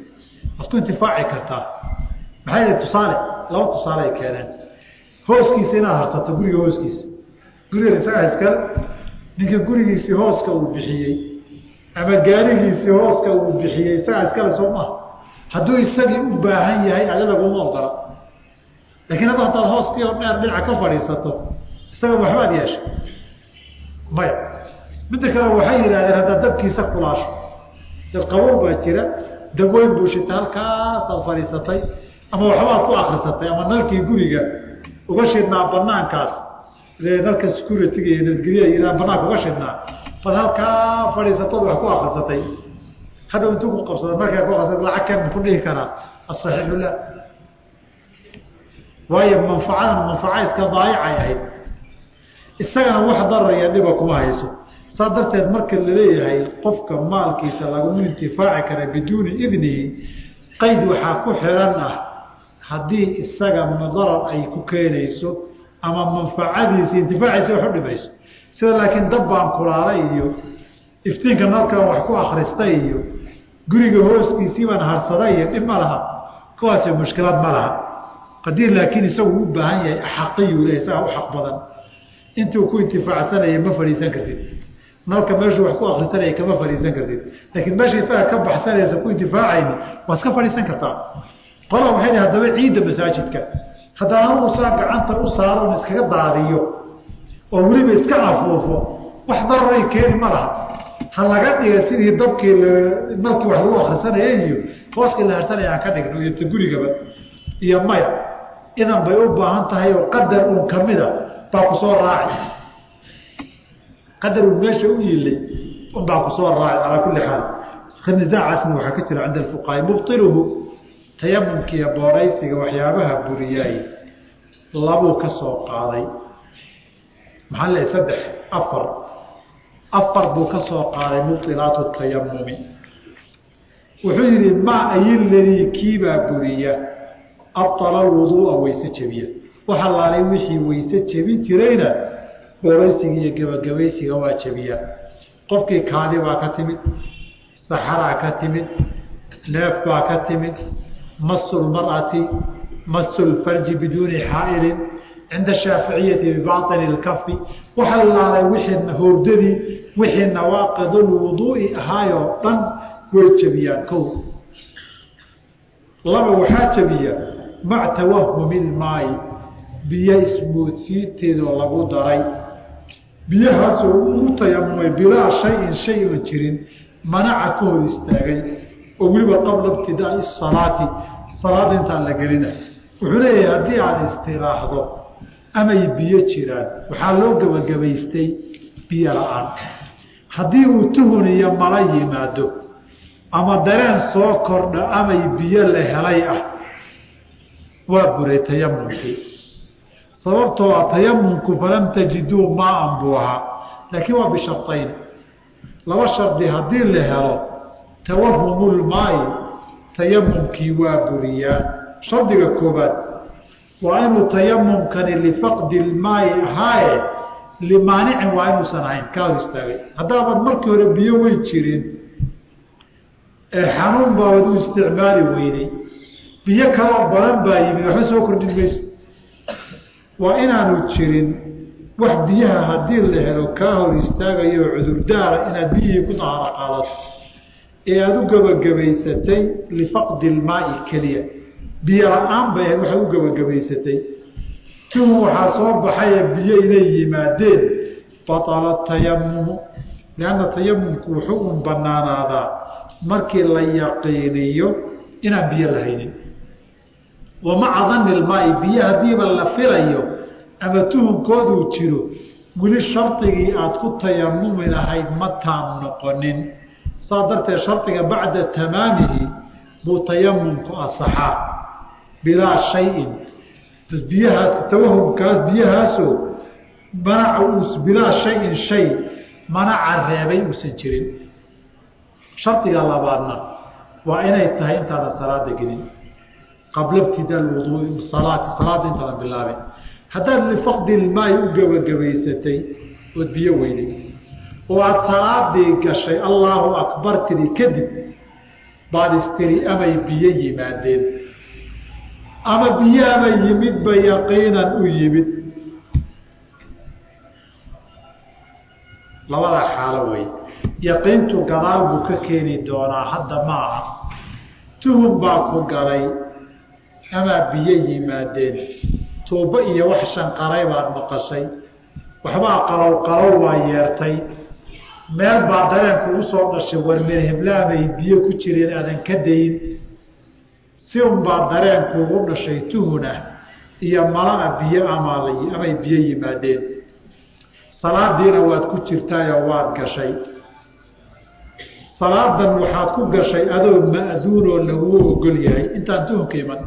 Speaker 1: waad ku intifaaci kartaa maxay yihi tusaale laba tusaale ay keeneen hooskiisa inaad harsato guriga hooskiisa guriga isagaa iskale ninka gurigiisii hooska uu bixiyey ama gaarigiisii hooska uu bixiyey isagaa iskale soo maha hadduu isagii u baahan yahay ada laguma ogola laakiin hadda hadaad hooskii oo dheer dhinaca ka fadhiisato isaga waxbaad yeeshay maya midda kale waxay yidhahdeen haddaad dabkiisa kulaasho dad qabow baa jira dab weyn buushita halkaasaad fadhiisatay ama waxbaad ku akrisatay ama nalkii guriga uga shidnaa banaankaas nalka security-ga iyo nabadgelyaha yidhaha banaanka uga shidnaa bad halkaa fadhiisatood wax ku akrisatay hadhow intuu ku qabsada markaa ku qabsada lacag kan ku dhihi karaa asaxiixu la waayo manfaca iska daayicay ahayd isagana wax daraya dhiba kuma hayso saa darteed marka laleeyahay qofka maalkiisa laguma intifaaci kara biduuni idnihi qayd waxaa ku xiran ah haddii isaga madarar ay ku keenayso ama manfacadiisi intifaaciisa wax u dhimayso sida laakiin dab baan kulaalay iyo iftiinka nalkan wax ku akristay iyo guriga hooskiisii baan harsaday iyo dhib ma laha kuwaasi mushkilad ma laha qadiir laakiin isagu u baahan yahay axaqiyuu le isagaa u xaq badan intuu ku intifaacsanaya ma fadhiisan kartid nalka meeshuu wax ku akrisanaya kama fadhiisan kartid laakiin meesha isaga ka baxsanaysa ku intifaacayni waad iska fadhiisan kartaa qolaa waxay dhi haddaba ciidda masaajidka haddaan anugu saa gacanta u saaroon iskaga daadiyo oo weliba iska afuufo wax dararay keeni ma laha ha laga dhiga sidii dabkii nalkii wax lagu akrisanaya iyo hooskii la harsanaya aan ka dhigno iyo ta gurigaba iyo maya idan bay u baahan tahay oo qadar uun kamida baa ku soo raaci qadar uun meesha u yilay un baa ku soo raaci calaa kulli xaal nisaacaasna waxaa ka jira cinda alfuqahaa mubtiluhu tayamumkiiyo booraysiga waxyaabaha buriyaay labuu ka soo qaaday maxaa leeyahay saddex afar buu ka soo qaaday mubtilaatu tayamumi wuxuu yidhi maa ayiladii kiibaa buriya abala alwuduu'a weyse jebiya waxa laalay wixii weyse jebin jirayna booraysiga iyo gebagabaysiga waa jebiyaa qofkii kaadi baa ka timid saxaraa ka timid neef baa ka timid masu lmar'ati masu lfarji biduuni xaa'ilin cinda shaaficiyati bibaطini اlkafi waxa laalay wixii hordadii wixii nawaaqid lwuduu'i ahaayoo dhan way jebiyaan kow laba waxaa jebiya mac tawahumi ilmaayi biyo ismoodsiinteedoo lagu daray biyahaasoo uu tayamumay bilaa shayin shay oon jirin manaca ka hor istaagay oo weliba qabla ibtidaai salaati salaada intaan la gelina wuxuu leeyahay haddii aad istiraaxdo amay biyo jiraan waxaa loo gebagabaystay biyo la-aan haddii uu tuhun iyo mala yimaado ama dareen soo kordha amay biyo la helay ah waa buray tayamumkii sababtoo ah tayamumku falam tajiduu maaan buu ahaa laakiin waa bishartayn laba shardi haddii la helo tawahumulmaayi tayamumkii waa buriyaa shardiga koobaad waa inuu tayamumkani lifaqdi ilmaayi ahaaye limaanicin waa inuusan ahayn kaa hor istaagay haddaabaad markii hore biyo wey jirin ee xanuun baabad u isticmaali weyday biyo kaloo badan baa yimid waxba soo kordhin mayso waa inaanu jirin wax biyaha haddii la helo kaa hor istaagayo cudurdaara inaad biyihii ku dahaaro qaadato ee aada u gebagabaysatay lifaqdi ilmaa'i keliya biyo la-aan bay ahayd waxaad u gebagabaysatay tuhum waxaa soo baxaya biyo inay yimaadeen batala tayamumu lianna tayamumku wuxuu un banaanaadaa markii la yaqiiniyo inaan biyo lahaynin wa maca danni ilmaa'i biyo haddiiba la filayo ama tuhunkooduu jiro weli shardigii aada ku tayamumi lahayd ma taam noqonin saa darteed shardiga bacda tamaamihi buu tayamumku asaxaa bilaa shayin biyahaas tawahumkaas biyahaasoo manaca bilaa shayin shay manaca reebay uusan jirin shardiga labaadna waa inay tahay intaadan salaada gelin qabla ibtidaa wuduui salaati salaada intaadan bilaabin haddaad lifaqdi ilmaayi u gebagabaysatay ood biyo weyday oo aada salaadii gashay allaahu akbar tiri kadib baad istiri amay biyo yimaadeen ama biyaaba yimidba yaqiinan u yimid labada xaalo wey yaqiintu gadaal buu ka keeni doonaa hadda ma aha tuhum baa ku galay ama biyo yimaadeen tuubo iyo wax shanqaray baad maqashay waxbaa qalow waa yeertay meel baa dareen kugu soo dhashay warmeel heblaabay biyo ku jireen aadan ka dayin si unbaa dareen kugu dhashay tuhuna iyo malaa biyo amay biyo yimaadeen salaadiina waad ku jirtaayoo waad gashay salaadan waxaad ku gashay adoo ma'duunoo laguu ogol yahay intaan tuhunka iman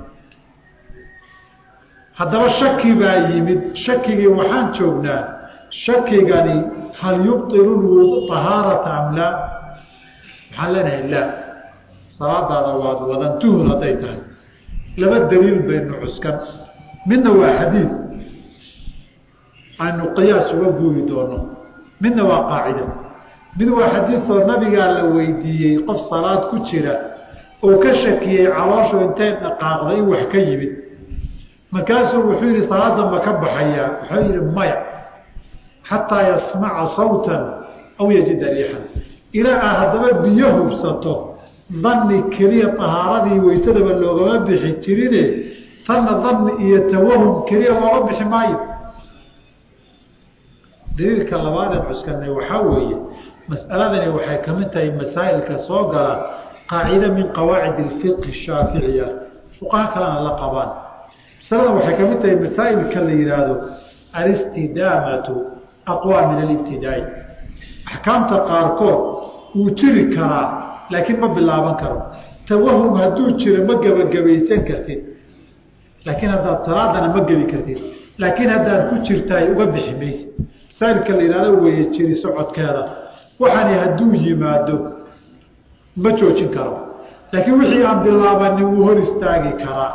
Speaker 1: haddaba shaki baa yimid shakigii waxaan joognaa shakigani hal yubطilu طahaarata am laa waxaan leenahay laa salaadaada waad wadan tuhun hadday tahay laba daliil baynu cuskan midna waa xadiid aynu qiyaas uga guuri doono midna waa qaacida mid waa xadiidoo nabigaa la weydiiyey qof salaad ku jira oo ka shakiyey calooshu intay dhaqaaqday in wax ka yimid markaasuu wuxuu yihi salaada ma ka baxayaa wuxuu yihi maya xataa yasmaca sawtan aw yajida riixan ilaa aa haddaba biyo hubsato danni keliya tahaaradii waysadaba loogama bixi jirine tanna danni iyo tawahum keliya looga bixi maayo daliilka labaadeen cuskanay waxaa weeye mas'aladani waxay ka mid tahay masaa'ilka soo gala qaacida min qawaacid ilfiqhi shaaficiya fuqaha kalena la qabaan masaladan waxay ka mid tahay masaa'ilka la yihaahdo alistidaamatu aqwa min alibtidaai axkaamta qaarkood wuu jiri karaa laakiin ma bilaaban karo tawahum hadduu jiro ma gebagabaysan kartid laakiin haddaad salaadana ma geli kartid laakiin haddaad ku jirtaay uga bixi maysid masaa'ilka la yihahdo weeye jiri socodkeeda waxaani hadduu yimaado ma joojin karo laakiin wixii aan bilaabanin wuu hor istaagi karaa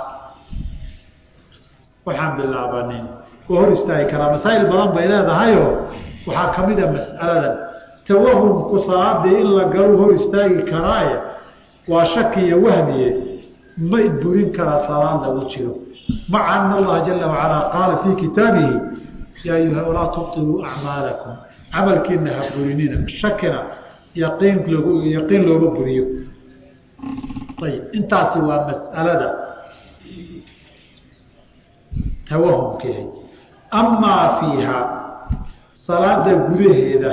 Speaker 1: waxaan bilaabanin wuu hor istaagi karaa masaa'il badan bay leedahayoo waxaa ka mid a mas'aladan tawahumku salaadii in la galu hor istaagi karaaye waa shaki iyo wahmiye ma burin karaa salaad lagu jiro maca ana allaha jala wacalaa qaala fii kitaabihi yaa ayuha walaa tubtiluu acmaalakum camalkiina ha burinina shakina yaqiin looma buriyo ayib intaasi waa mas'alada tawahumkeeda amaa fiiha salaada gudaheeda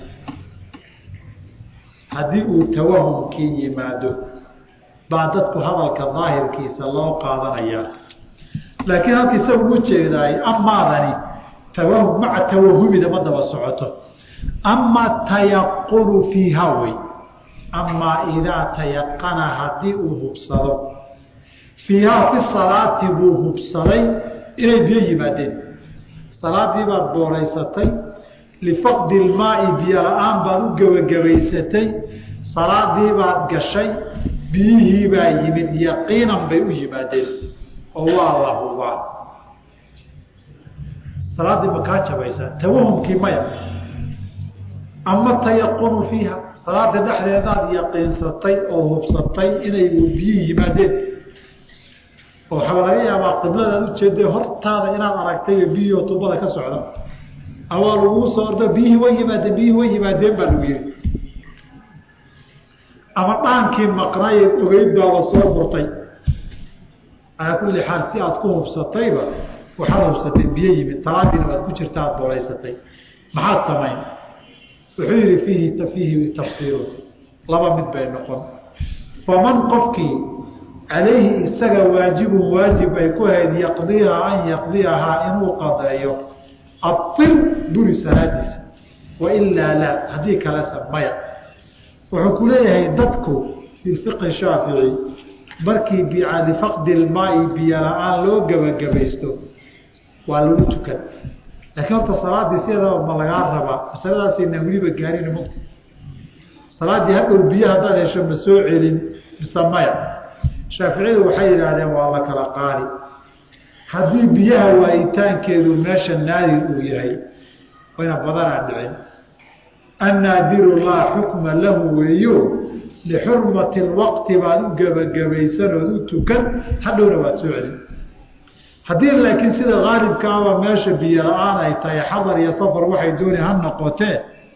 Speaker 1: haddii uu tawahumkii yimaado baa dadku hadalka daahirkiisa loo qaadanayaa laakiin halka isagu u jeedaay amaadani tawahum maca tawahumida ma daba socoto ama tayaqunu fiiha wey amaa idaa tayaqana haddii uu hubsado fiihaa fi salaati buu hubsaday inay biyo yimaadeen salaadii baad booraysatay lifaqdi ilmaai biyo la-aan baad u gebagabaysatay salaadii baad gashay biyihii baa yimid yaqiinan bay u yimaadeen oo waa la hubaa salaaddii ma kaa jabaysaa tawahumkii maya ama tayaqunu fiiha salaada dhexdeedaad yaqiinsatay oo hubsatay inay biyihii yimaadeen oo waxaa laga yaabaa qibladaad ujeeday hortaada inaad aragtay biyihii tubada ka socda awaa laguu soo ordo biyihii way yimaadeen baa lagu yihi ama dhaankii maqnaayeed ogeyd baaba soo furtay calaa kulli xaal si aad ku hubsatayba waxaad hubsatay biyo yimid salaadiina waad ku jirta aad booraysatay maxaad samayn wuxuu yihi fiihi tafsiiru laba mid bay noqon faman qofkii calayhi isaga waajibun waajib ay ku hayd yaqdiihaa an yaqdiyahaa inuu qadeeyo abtil buri salaadiisa wailaa laa haddii kale samaya wuxuu ku leeyahay dadku fi fiqhi shaafici markii lifaqdi ilmaai biyo la-aan loo gebagabaysto waa lagu tukan laakiin horta salaadii sideedaba ma lagaa rabaa masaladaasayna weliba gaarina mogta salaaddii hadhow biyo haddaad hesho ma soo celin mise maya shaaficiyadu waxay yidhaahdeen waa la kala qaadi haddii biyaha waayitaankeedu meesha naadir uu yahay wayna badanaa dhicin annaadiru laa xukma lahu weeyo lixurmati lwaqti baad u gebagabaysanood u tukan hadhowna waad soo celin haddii laakiin sida qaalibka aba meesha biyo la-aan ay tahay xadar iyo safar waxay dooni ha noqotee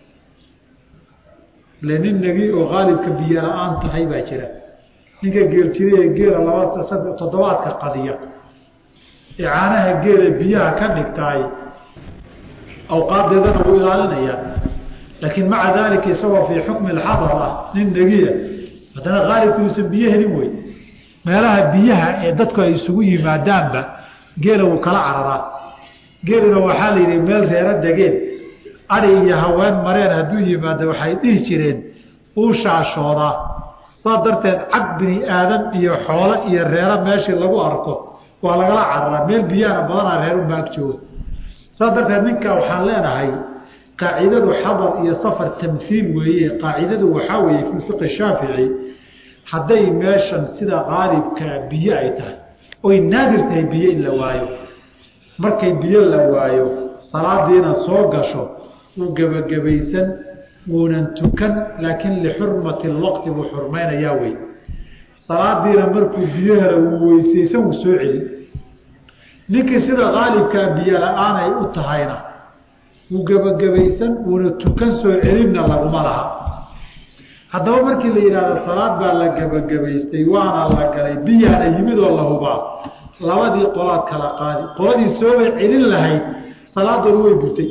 Speaker 1: le nin nagi oo qaalibka biyo la-aan tahay baa jira ninka geeljiriye geela toddobaadka qadiya ee caanaha geela biyaha ka dhigtaay awqaadeedana wuu ilaalinayaa laakiin maca daalika isagoo fii xukmi alxadar ah nin negiya haddana qaalibku uusan biyo helin wey meelaha biyaha ee dadku ay isugu yimaadaanba geela wuu kala cararaa geeluna waxaa la yidhi meel reero degeen adi iyo haween mareen hadduu yimaado waxay dhihi jireen uu shaashoodaa saa darteed cag bini aadam iyo xoolo iyo reero meeshii lagu arko waa lagala cararaa meel biyahana badanaa reer unbaa ag jooga saa darteed ninkaa waxaan leenahay qaacidadu xadar iyo safar tamhiil weeye qaacidadu waxaa weeye fi fiqi shaafici hadday meeshan sida qaalibkaa biyo ay tahay oy naadir tahay biyo in la waayo markay biyo la waayo salaadiina soo gasho wuu gebagabaysan wuunan tukan laakiin lixurmati lwaqti buu xurmaynayaa wey salaadiina markuu biyo hela wuu weysaysan wuu soo celin ninkii sida qaalibkaa biyo la-aan ay u tahayna wuu gebagabaysan wuuna tukan soo celinna laguma laha haddaba markii la yidhaahdo salaad baa la gebagabaystay waana la galay biyaana yimid oo la hubaa labadii qolaad kala qaadi qoladii soobay celin lahayd salaadooda way burtay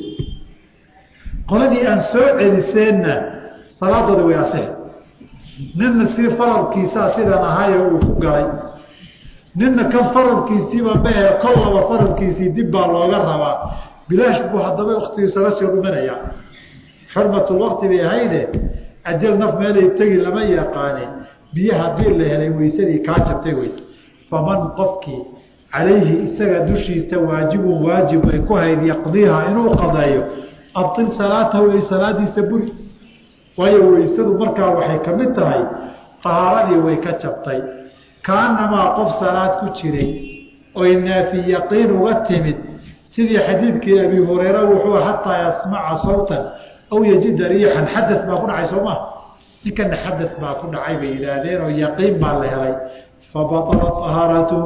Speaker 1: qoladii aan soo celiseenna salaadooda way asix ninna si faralkiisaa sidan ahayo uu ku galay ninna kan faralkiisiiba mahe kol laba faralkiisii dib baa looga rabaa bilaash buu haddaba waktigiisala soo dhumanayaa xurmatulwaqti bay ahayde ajal naf meelay tegi lama yaqaane biyo haddii la helay weysadii kaa jabtay wey faman qofkii calayhi isaga dushiisa waajibun waajib ay ku hayd yaqdiiha inuu qadeeyo abtil salaatahu ay salaadiisa buri waayo weysadu markaa waxay ka mid tahay tahaaradii way ka jabtay kaanamaa qof salaad ku jiray oy naafi yaqiin uga timid sidii xadiidkii abi hureyra wuxuu xataa yasmaca sawtan aw yajida riixan xadad baa ku dhacay soo maa ninkana xadad baa ku dhacay bay yidhaahdeen oo yaqiin baa la helay fabatalat tahaaratuhu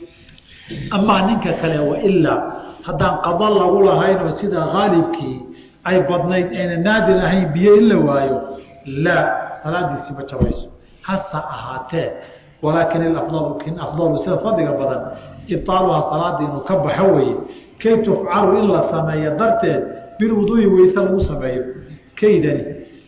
Speaker 1: amaa ninka kale wailaa haddaan qada lagu lahayn oo sida qaalibkii ay badnayd ayna naadir ahayn biyo in la waayo laa salaadiisii ma jabayso hasa ahaatee walaakin afdalu sida fadliga badan ibtaaluhaa salaadii inuu ka baxo weeye kay tufcalu in la sameeyo darteed bilwuduui weyse lagu sameeyo kaydani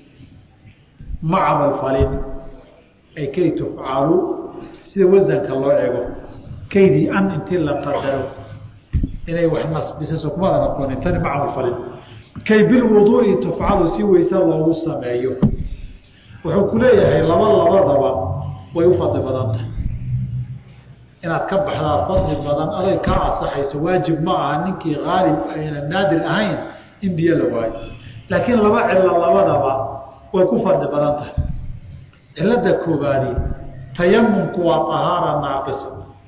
Speaker 1: ma camalfalin ay kay tufcalu sida wasanka loo ego kaydii an intii la qadaro inay wax nasbisaso kumada noqonin tani ma camalfalin kay bilwuduui tufcalu si weyse loogu sameeyo wuxuu ku leeyahay labadaba way u fadli badan tahay inaad ka baxdaa fadli badan aday kaa asaxayso waajib ma aha ninkii qaalib ayna naadir ahayn in biyo la waayo laakiin laba cilo labadaba way ku fadli badan tahay cilada koobaadi tayamumku waa tahaara naaqisa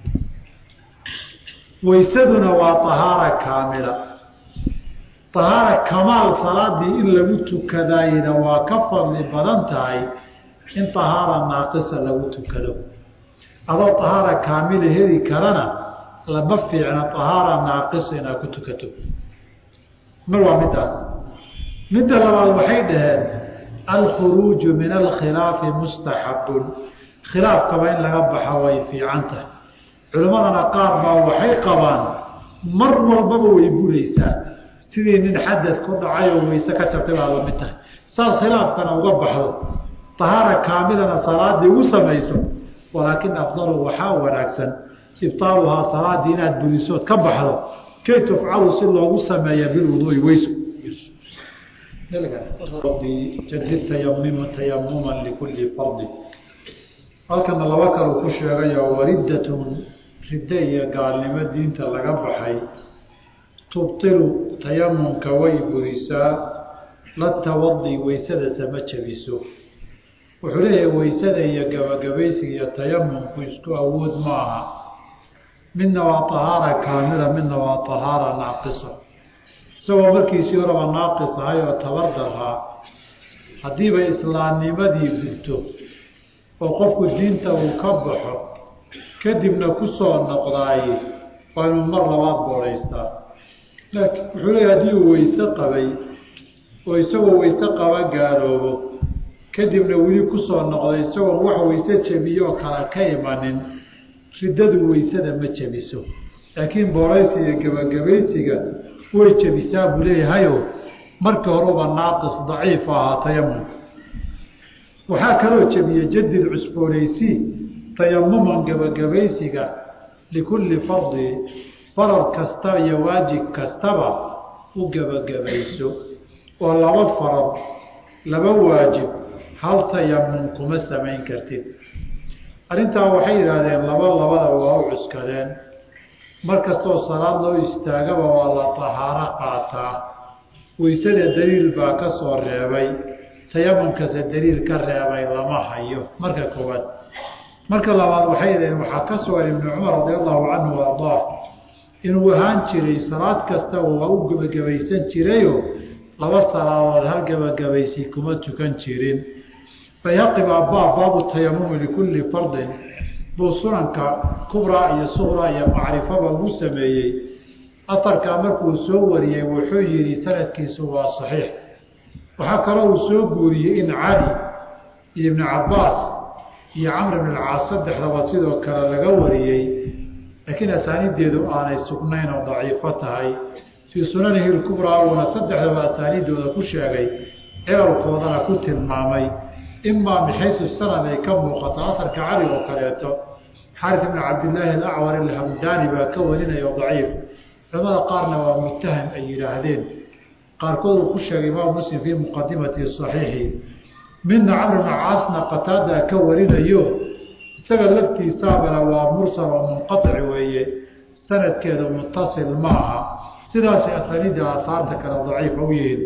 Speaker 1: weysaduna waa tahaara kaamila tahaara kamaal salaadii in lagu tukadaayna waa ka fadli badan tahay in tahaara naaqisa lagu tukado adoo tahaara kaamila heli karana lama fiicna tahaara naaqisa inaad ku tukato mar waa midaas midda labaad waxay dhaheen alkhuruuju min alkhilaafi mustaxabun khilaafkaba in laga baxa way fiican tahay culimmadana qaar baa waxay qabaan mar walbaba way buraysaa sidii nin xadad ku dhacay oo weyse ka jabtay baa lamid tahay saad khilaafkana uga baxdo tahaara kaamilana salaadii ugu samayso walaakin afdalu waxaa wanaagsan ibtaaluhaa salaadii inaad burisood ka baxdo kay tufcalu si loogu sameeya bilwuduui weyso jadid tayamuman likulli fardi halkana laba kalu ku sheegayo wariddatun ridde iyo gaalnimo diinta laga baxay tubtilu tayamumka way burisaa la tawadi weysada sama jabiso wuxuu leeyahay weysada iyo gabagabaysiga iyo tayamumku isku awood ma aha midna waa tahaara kaamila midna waa tahaara naaqisa isagoo markiisii horaba naaqis ahay oo tabar daraa haddiiba islaamnimadii gudto وقفك الدين توكبحه كدبنا كسو النقضاي وأنه مرة واد بوريستا لكن وحولي هديه ويسقبي ويسقبا قالوا كدبنا ولي كسو النقضاي سوى وحو ويسجبيو كلا كيمانين رددوا ويسدا ما جبسو لكن بوريسي قبيسيغا way jabisaa buu leeyahayo markii horeba naaqis daciif ah tayammum waxa kale oo jabiye jadid cusboonaysi tayammum gabagabeysiga likulli fardi farad kasta iyo waajib kastaba u gabagabayso oo laba farad laba waajib hal tayammum kuma sameyn kartid arintaa waxay yiraahdeen labada waa u cuskadeen markastoo salaad loo istaagaba waa la tahaaro qaataa waysada daliil baa ka soo reebay tayammumkase daliil ka reebay lama hayo marka koowaad marka labaad waxay yidhahdeen waxaa ka sugan ibnu cumar radiallahu canhu waardaah inuu ahaan jiray salaad kasta waa u gebagabaysan jirayo laba salaadood hal gebagabaysi kuma tukan jirin bayhaqi baa baabu tayammumi likulli fardin buu sunanka kubraa iyo suqraa iyo macrifaba ugu sameeyey afarkaa markuu soo wariyey wuxuu yidhi sanadkiisu waa saxiix waxaa kaloo uu soo guuriyey in cali iyo ibnu cabbaas iyo camr ibn alcaas saddexdaba sidoo kale laga wariyey laakiin asaaniiddeedu aanay sugnayn oo daciifo tahay fii sunanihi lkubraa uuna saddexdaba asaaniiddooda ku sheegay cilalkoodana ku tilmaamay imaa min xaysu sanad ay ka muuqato afarka cali oo kaleeto xaaris ibn cabdillaahi alacwar alhamdaani baa ka warinaya oo daciif culamada qaarna waa muttaham ay yidhaahdeen qaarkood uu ku sheegay imaamu muslim fii muqadimati saxiixi midna camr ibn caasna qataada ka warinayo isaga laftiisaabana waa mursal oo munqatic weeye sanadkeedu muttasil ma aha sidaasay asaniidda aahaarta kale daciifa u yihiin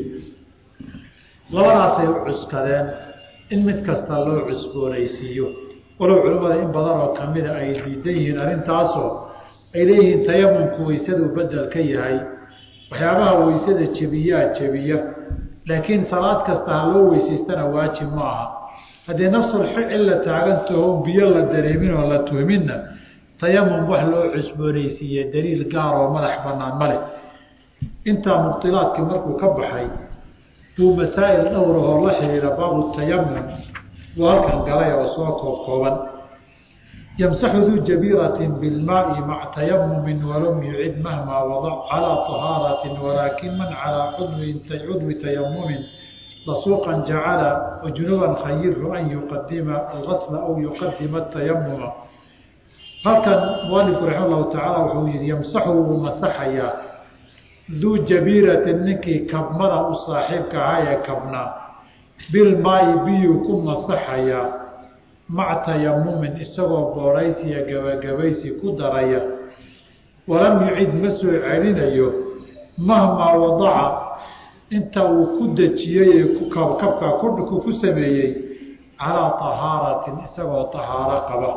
Speaker 1: labadaasay u cuskadeen in mid kasta loo cusboonaysiiyo walow culimmada in badan oo kamida ay diidan yihiin arrintaasoo ay leeyihiin tayammumku weysaduu bedel ka yahay waxyaabaha weysada jebiya laakiin salaad kasta ha loo weysaystana waajib ma aha haddii nafsulxil la taagantaho biyo la dareemin oo la tuhminna tayammum wax loo cusboonaysiiye daliil gaar oo madax bannaan ma leh intaa mubtilaadkii markuu ka baxay buu masaa'il dhowrahoo la xiriira baabu tayammum buu halkan galay oo soo koobkooban yamsaxu duu jabiiratin bilmaa'i maca tayammumin walam yucid mahmaa wadac calaa tahaaratin walaakin man calaa cudwi tayammumin lasuuqan jacala wajunuban khayiru an yuqadima algasla aw yuqadima atayamuma halkan mualifku raxima allahu tacaala wuxuu yihi yamsaxu wuu masaxayaa duu jabiiratin ninkii kabmada u saaxiibka ahaa ee kabnaa bilmaayi biyuu ku masaxayaa maca tayamumin isagoo booraysiya gabagabaysi ku daraya walam yucid ma soo celinayo mahmaa wadaca inta uu ku dejiyey ee kabka ku sameeyey calaa tahaaratin isagoo tahaaro qaba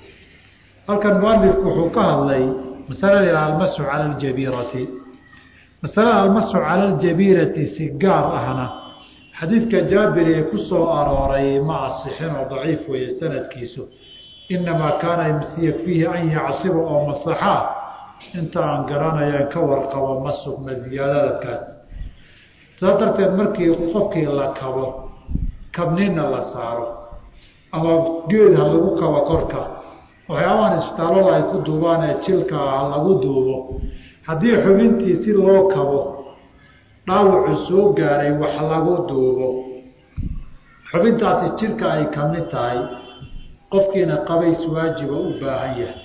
Speaker 1: halkan mualifku wuxuu ka hadlay masalada almasu cala aljabiirati masalada almasu cala aljabiirati si gaar ahna xadiidka jaabir ee ku soo arooray ma asixin oo daciif weeye sanadkiisu inamaa kaana yakfiihi an yacsiba oo masaxaa inta aan garanayaan ka warqabo ma sugna ziyaadadakaas saas darteed markii qofkii la kabo kabnina la saaro ama geed ha lagu kabo korka waxyaabahan isbitaallada ay ku duubaan ee jilka ha lagu duubo haddii xubintii si loo kabo dhaawacu soo gaaray wax lagu duubo xubintaasi jirka ay ka mid tahay qofkiina qabays waajiba u baahan yahay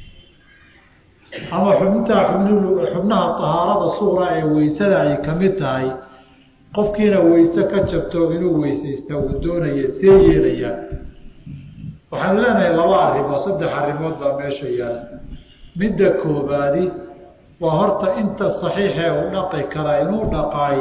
Speaker 1: ama xubnaha tahaarada suura ee weysada ay ka mid tahay qofkiina weyse ka jabto inuu weysaysta uu doonaya see yeelayaa waxaanu leenahay laba arrimood saddex arrimood baa meesha yaala midda koobaadi waa horta inta saxiixee uu dhaqi karaa inuu dhaqaay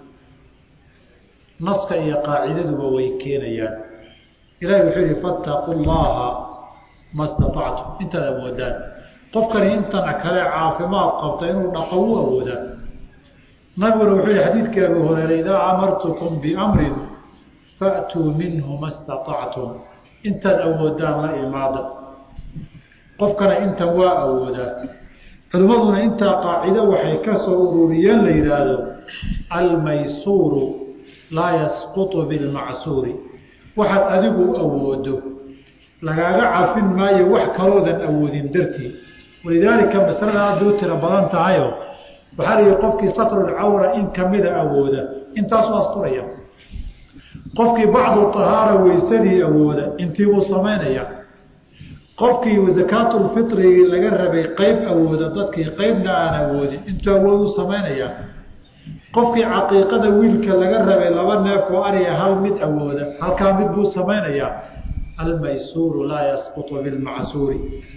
Speaker 1: naska iyo qaacidaduba way keenayaan ilahi wuxuu yihi fattaqu llaha ma statactum intaad awoodaan qofkani intana kale caafimaad qabta inuu dhaqo u awoodaa nabiguna wuxuu yihi xadiidkii abu hureyre idaa amartukum biamrin faatuu minhu ma statactum intaad awoodaan la imaada qofkana intan waa awoodaa culimaduna intaa qaacido waxay ka soo ururiyeen la yidhaahdo almaysuuru laa yasqutu bilmacsuuri waxaad adigu awoodo lagaaga cafin maayo wax kaloodan awoodin dartii walidaalika masalada aada u tiro badan tahayo waxaa la yihi qofkii satrulcawra in kamida awooda intaasuu asturaya qofkii bacdu tahaara weysadii awooda intii buu samaynaya qofkii zakaatulfitrigii laga rabay qeyb awooda dadkii qeybna aan awoodin intuu awooduu samaynaya qofkii caqiiqada wiilka laga rabay 2 neef oo ariya hal mid awooda halkaa mid buu samaynayaa almaysuuru laa yasqutu bilmacsuuri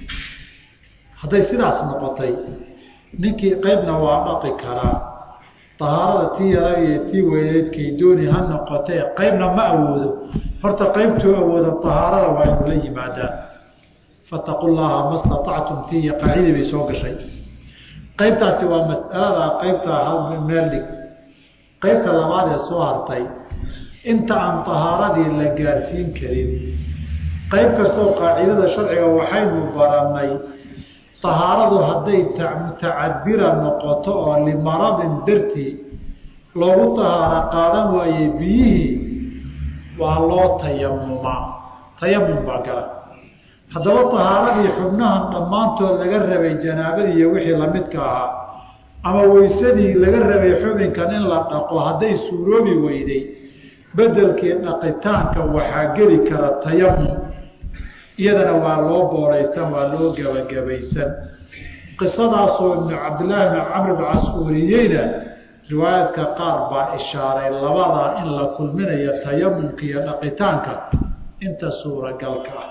Speaker 1: hadday sidaas noqotay ninkii qeybna waa dhaqi karaa tahaarada tii yara iyo tii weyneedkay dooni ha noqotee qeybna ma awoodo horta qeybtuu awooda tahaarada waa inu la yimaadaan fataqu llaha ma statactum tii qaacidii bay soo gashay qaybtaasi waa mas'alada qaybta meel dhig qaybta labaad ee soo hartay inta aan tahaaradii la gaarsiin karin qayb kastoo qaacidada sharciga waxaynu barannay tahaaradu hadday mutacadira noqoto oo limaradin dartii loogu tahaaro qaadan waaye biyihii waa loo tayamumaa tayamum baa gala haddaba tahaaradii xubnahan dhammaantood laga rabay janaabadii iyo wixii lamidka ahaa ama weysadii laga rabay xubinkan in la dhaqo hadday suuroobi weyday bedelkii dhaqitaanka waxaa geli kara tayamum iyadana waa loo booraysan waa loo gabagabaysan qisadaasoo ibnu cabdillaahi bn camr bn cas wariyeyna riwaayadka qaar baa ishaaray labadaa in la kulminayo tayamumka iyo dhaqitaanka inta suuragalka ah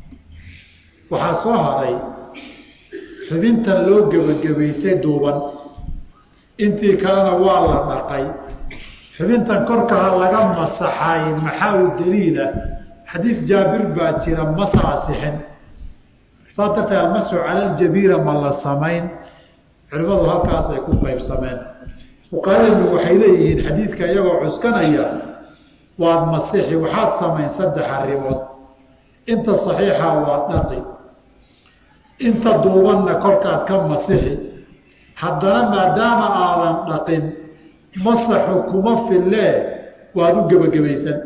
Speaker 1: waxaa soo haray xubintan loo gebagabaysay duuban intii kalena waa la dhaqay xubintan korkaha laga masaxay maxaa u daliila xadiid jaabir baa jira masa asixin saa darteed almasu cala aljabiira ma la samayn culimadu halkaas ay ku qaybsameen fuqahadeenu waxay leeyihiin xadiidka iyagoo cuskanaya waad masixi waxaad samayn 3 arrimood inta saxiixa waa dhaqi inta duubanna korkaad ka masixi haddana maadaama aadan dhaqin masaxu kuma fillee waad u gebagabaysan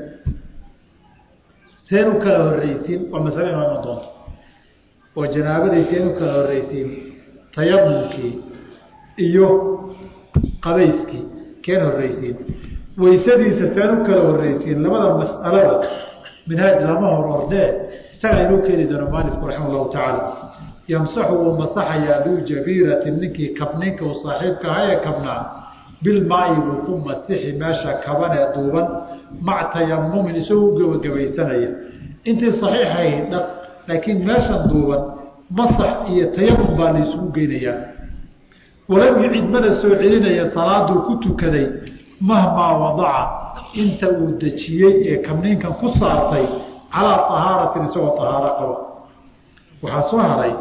Speaker 1: seen u kala horreysiin waa masale inoo iman doonto oo janaabadii seen u kala horreysiin tayamumkii iyo qabayskii keen horreysiin weysadiisa seen u kala horreysiin labada mas'alada minhaaj lama hor ordee isagaa inuu keeni doono maalifku raxima allahu tacaala yamsaxu wuu masaxayaa duu jabiiratin ninkii kabninka uu saaxiibka aha ee kabnaa bilmaayi buu ku masixi meesha kaban ee duuban mac tayamumin isagoo gebagabaysanaya intii saxiixahay dhaq laakiin meeshan duuban masax iyo tayamum baa la isugu geynayaa walam yucid mana soo celinaya salaaduu ku tukaday mahmaa wadaca inta uu dejiyey ee kabninkan ku saartay calaa tahaaratin isagoo tahaaro qaba waxaa soo haray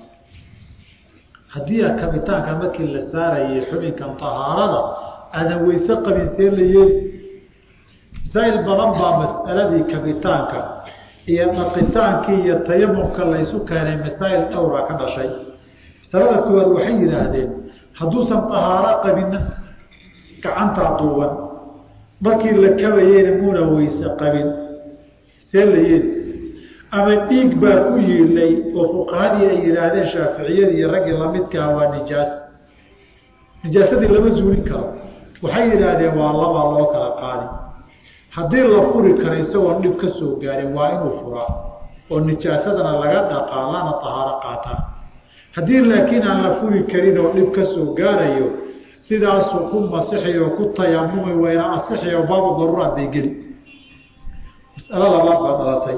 Speaker 1: haddii kabitaanka markii la saarayay xubinkan tahaarada aadan weyse qabin see la yeeli masaa'il badan baa mas'aladii kabitaanka iyo dhaqitaankii iyo tayamumka laysu keenay masaa'il dhowra ka dhashay masalada koowaad waxay yidhaahdeen hadduusan tahaaro qabinna gacantaa duuban markii la kabayeyna muuna weyse qabin see la yeeli ama dhiig baa ku yiilay oo fuqahadii ay yidhaahdeen shaaficiyadii iyo raggii lamidkaa waa nijaas nijaasadii lama zuulin karo waxay yidhaahdeen waa labaa loo kala qaadi haddii la furi karo isagoon dhib ka soo gaarin waa inuu furaa oo nijaasadana laga dhaqaa lana tahaaro qaataa haddii laakiin aan la furi karin oo dhib ka soo gaarayo sidaasuu ku masixi oo ku tayamumi wayna asixi oo baabu daruuraad bay geli mas'alo labaad baa dhalatay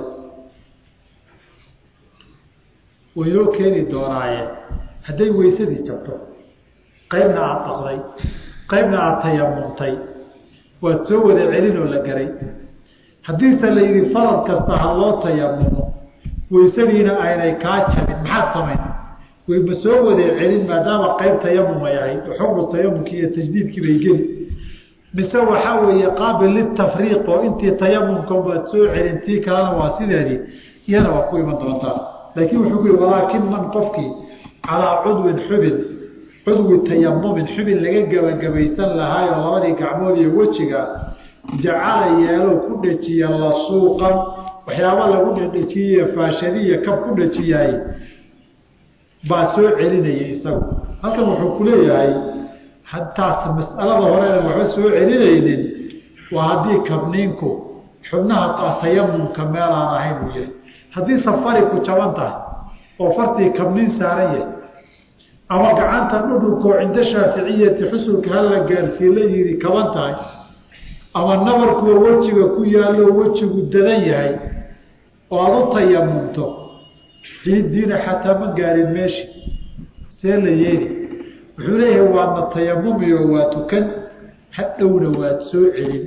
Speaker 1: waynoo keeni doonaaye hadday weysadii jabto qaybna aada dhaqday qaybna aada tayamumtay waad soo wada celin oo la garay haddiise la yidhi farad kasta ha loo tayamumo weysadiina aynay kaa jabin maxaad samayn wayba soo wada celin maadaama qayb tayamum ay ahayd xukmu tayamumkii iyo tajdiidkii bay geli mise waxaa weeye qaabil litafriiq oo intii tayamumka baad soo celin tii kalena waa sideedii iyana waa ku iman doontaa laakiin wuxuu ku yihi walaakin man qofkii calaa cudwin xubin cudwi tayamumin xubin laga gebagabaysan lahaayoo labadii gacmood iyo wejiga jacala yeelow ku dhejiya lasuuqan waxyaaba lagu dhedhejiyey faashadiya kab ku dhejiyaay baa soo celinaya isagu halkan wuxuu ku leeyahay hataas mas'alada horeeda waxba soo celinaynin waa haddii kabniinku xubnaha tayamumka meelaan ahayn uu yahay haddii safari ku jaban tahay oo fartii kabniin saaran yahay ama gacanta dhudhunkoo cinda shaaficiyati xusulka hala gaarsii la yiri kaban tahay ama nabarkuwa wejiga ku yaallo wejigu dadan yahay oo aad u tayamumto ciiddiina xataa ma gaarin meeshi see la yeeli wuxuu leeyahay waadna tayamumiyo waa tukan hadhowna waad soo celin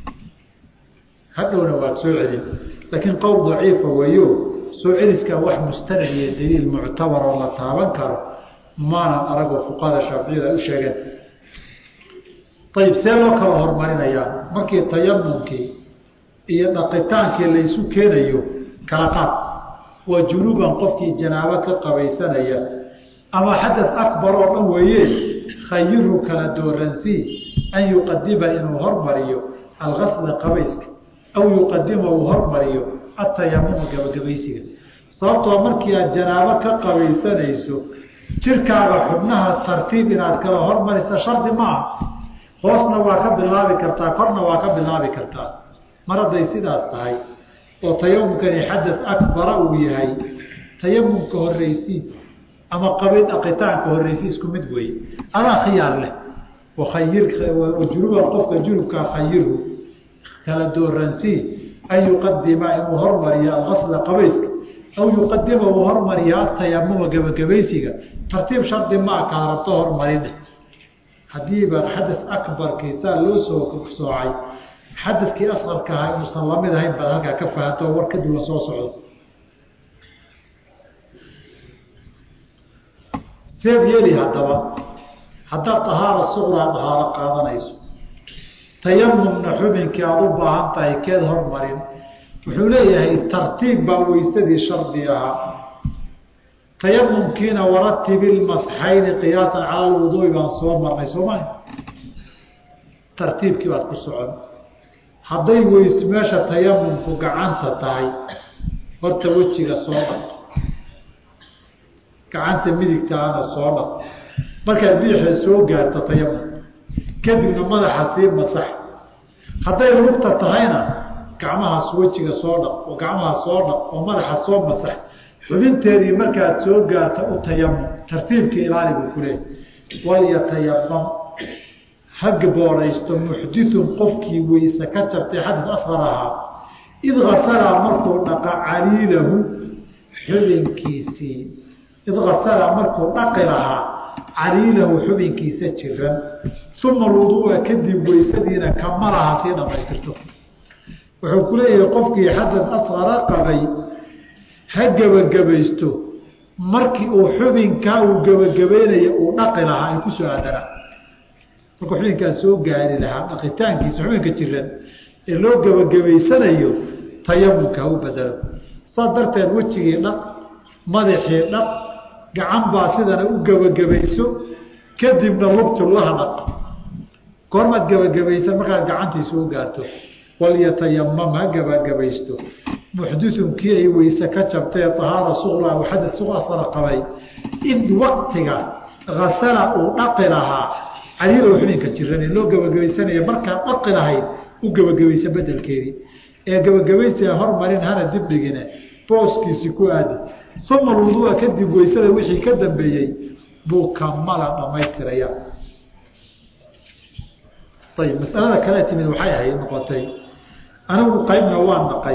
Speaker 1: laakiin qowl daciifa weeyo soo celiskaa wax mustanad iyo daliil muctabar oo la taaban karo maanan aragoo fuqahada shaaficiyada ay u sheegeen ayib see loo kala horumarinayaa markii tayamumkii iyo dhaqitaankii laysu keenayo kala qaad waa junuuban qofkii janaabo ka qabaysanaya ama xadad akbar oo dhan weeye khayirhu kala dooransii an yuqadima inuu hormariyo algasla qabayska aw yuqadima uu hormariyo atayamuma gabagabaysiga sababtoo markii aad janaabo ka qabaysanayso jirkaaga xubnaha tartiib inaad kala hormarisa shardi maaha hoosna waa ka bilaabi kartaa korna waa ka bilaabi kartaa mar hadday sidaas tahay oo tayamumkani xadad akbara uu yahay tayamumka horreysiin ama dhaqitaanka horreysi isku mid weeye adaa khiyaar leh junuban qofka junubkaa khayirhu kala dooransii an yuqadima inuu hormariyo algasla qabayska aw yuqadima uu hormariyo atayamuma gabagabaysiga tartiib shardi maa kaa rabto hormarine haddiiba xadad akbarkiisaa loo soo soocay xadadkii asqarka ahaa inuusan lamid ahayn baad halkaa ka fahanto war kadib la soo socdo seed yeeli haddaba haddaad tahaara suqraa dahaaro qaadanayso tayamumna xubinkii aada u baahan tahay keed hormarin wuxuu leeyahay tartiib baa weysadii shardi ahaa tayamumkiina waratibi lmasxayni qiyaasan cala lwuduui baan soo marnay soomaalia tartiibkii baad ku socon hadday weys meesha tayamumku gacanta tahay horta wejiga soo dhaq gacanta midigtaana soo dhaq markaad biixda soo gaarto tayamum kadibna madaxa sii masax hadday lugta tahayna gacmahaas wejiga soo dhaq oo gacmaha soo dhaq oo madaxa soo masax xubinteedii markaad soo gaarta u tayamum tartiibkii ilaali buu ku leeyahy walyatayamam hagbooraysto muxdithun qofkii weyse ka jabtay xadad asqar ahaa id gasalaa markuu dhaqa caliilahu xubinkiisii id gasalaa markuu dhaqi lahaa caliilahu xubinkiisa jiran uma alwuduua kadib weysadiina kamalaha sii dhamaystirto wuxuu ku leeyahay qofkii xadad asqara qabay ha gebagabaysto markii uu xubinkaa uu gebagabeynaya uu dhaqi lahaa ay ku soo aadanaa markuu xubinkaa soo gaari lahaa dhaqitaankiisa xubinka jiran ee loo gebagabaysanayo tayamumka ha u bedelo saas darteed wejigii dhaq madaxii dhaq gacan baa sidana u gebagabayso kadibna lugtu laha dhaq goormaad gebagabaysan markaad gacantii soo gaarto walyatayamam ha gebagabaysto muxdithun kii ay weyse ka jabtay tahaara suqra aw xadad suq asqara qabay id waqtiga gasala uu dhaqi lahaa caliilow xubinka jiran ee loo gebagabaysanaya markaad dhaqi lahayd u gebagabaysa bedelkeedii ee gebagabaysiga hormarin hana dibdhigine booskiisii ku aadi uma alwuduua kadib weysada wixii ka dambeeyey buu kamala dhamaystiraya ayib masalada kale timid waxay ahayd noqotay anigu qaybna waan dhaqay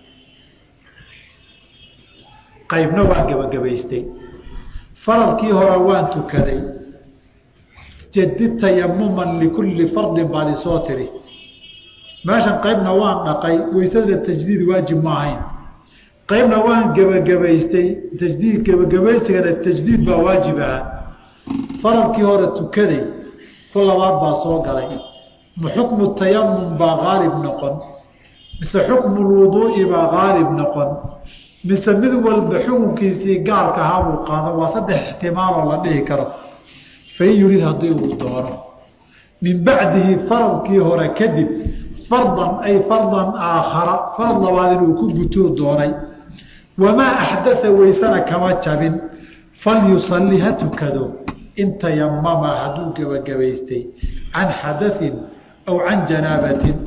Speaker 1: qaybna waan gebagabaystay faradkii hore waan tukaday jadid tayamuman likulli fardin baad isoo tiri meeshan qaybna waan dhaqay weysada tajdiid waajib ma ahayn qaybna waan gebagabaystay tajdiid gebagabaysigana tajdiid baa waajib ahaa faradkii hore tukaday ku labaad baa soo galay ma xukmu tayamum baa qaalib noqon mise xukmu lwuduu'i baa qaalib noqon mise mid walba xukunkiisii gaarka ahaa buu qaado waa saddex ixtimaaloo la dhihi karo fain yurid haddii uu doono min bacdihi faradkii hore kadib fardan ay fardan aakhara farad labaad inuu ku gutuu doonay wamaa axdaa weysana kama jabin falyusalli ha tukado in tayamama hadduu gebagabaystay can xadain aw can janaabatin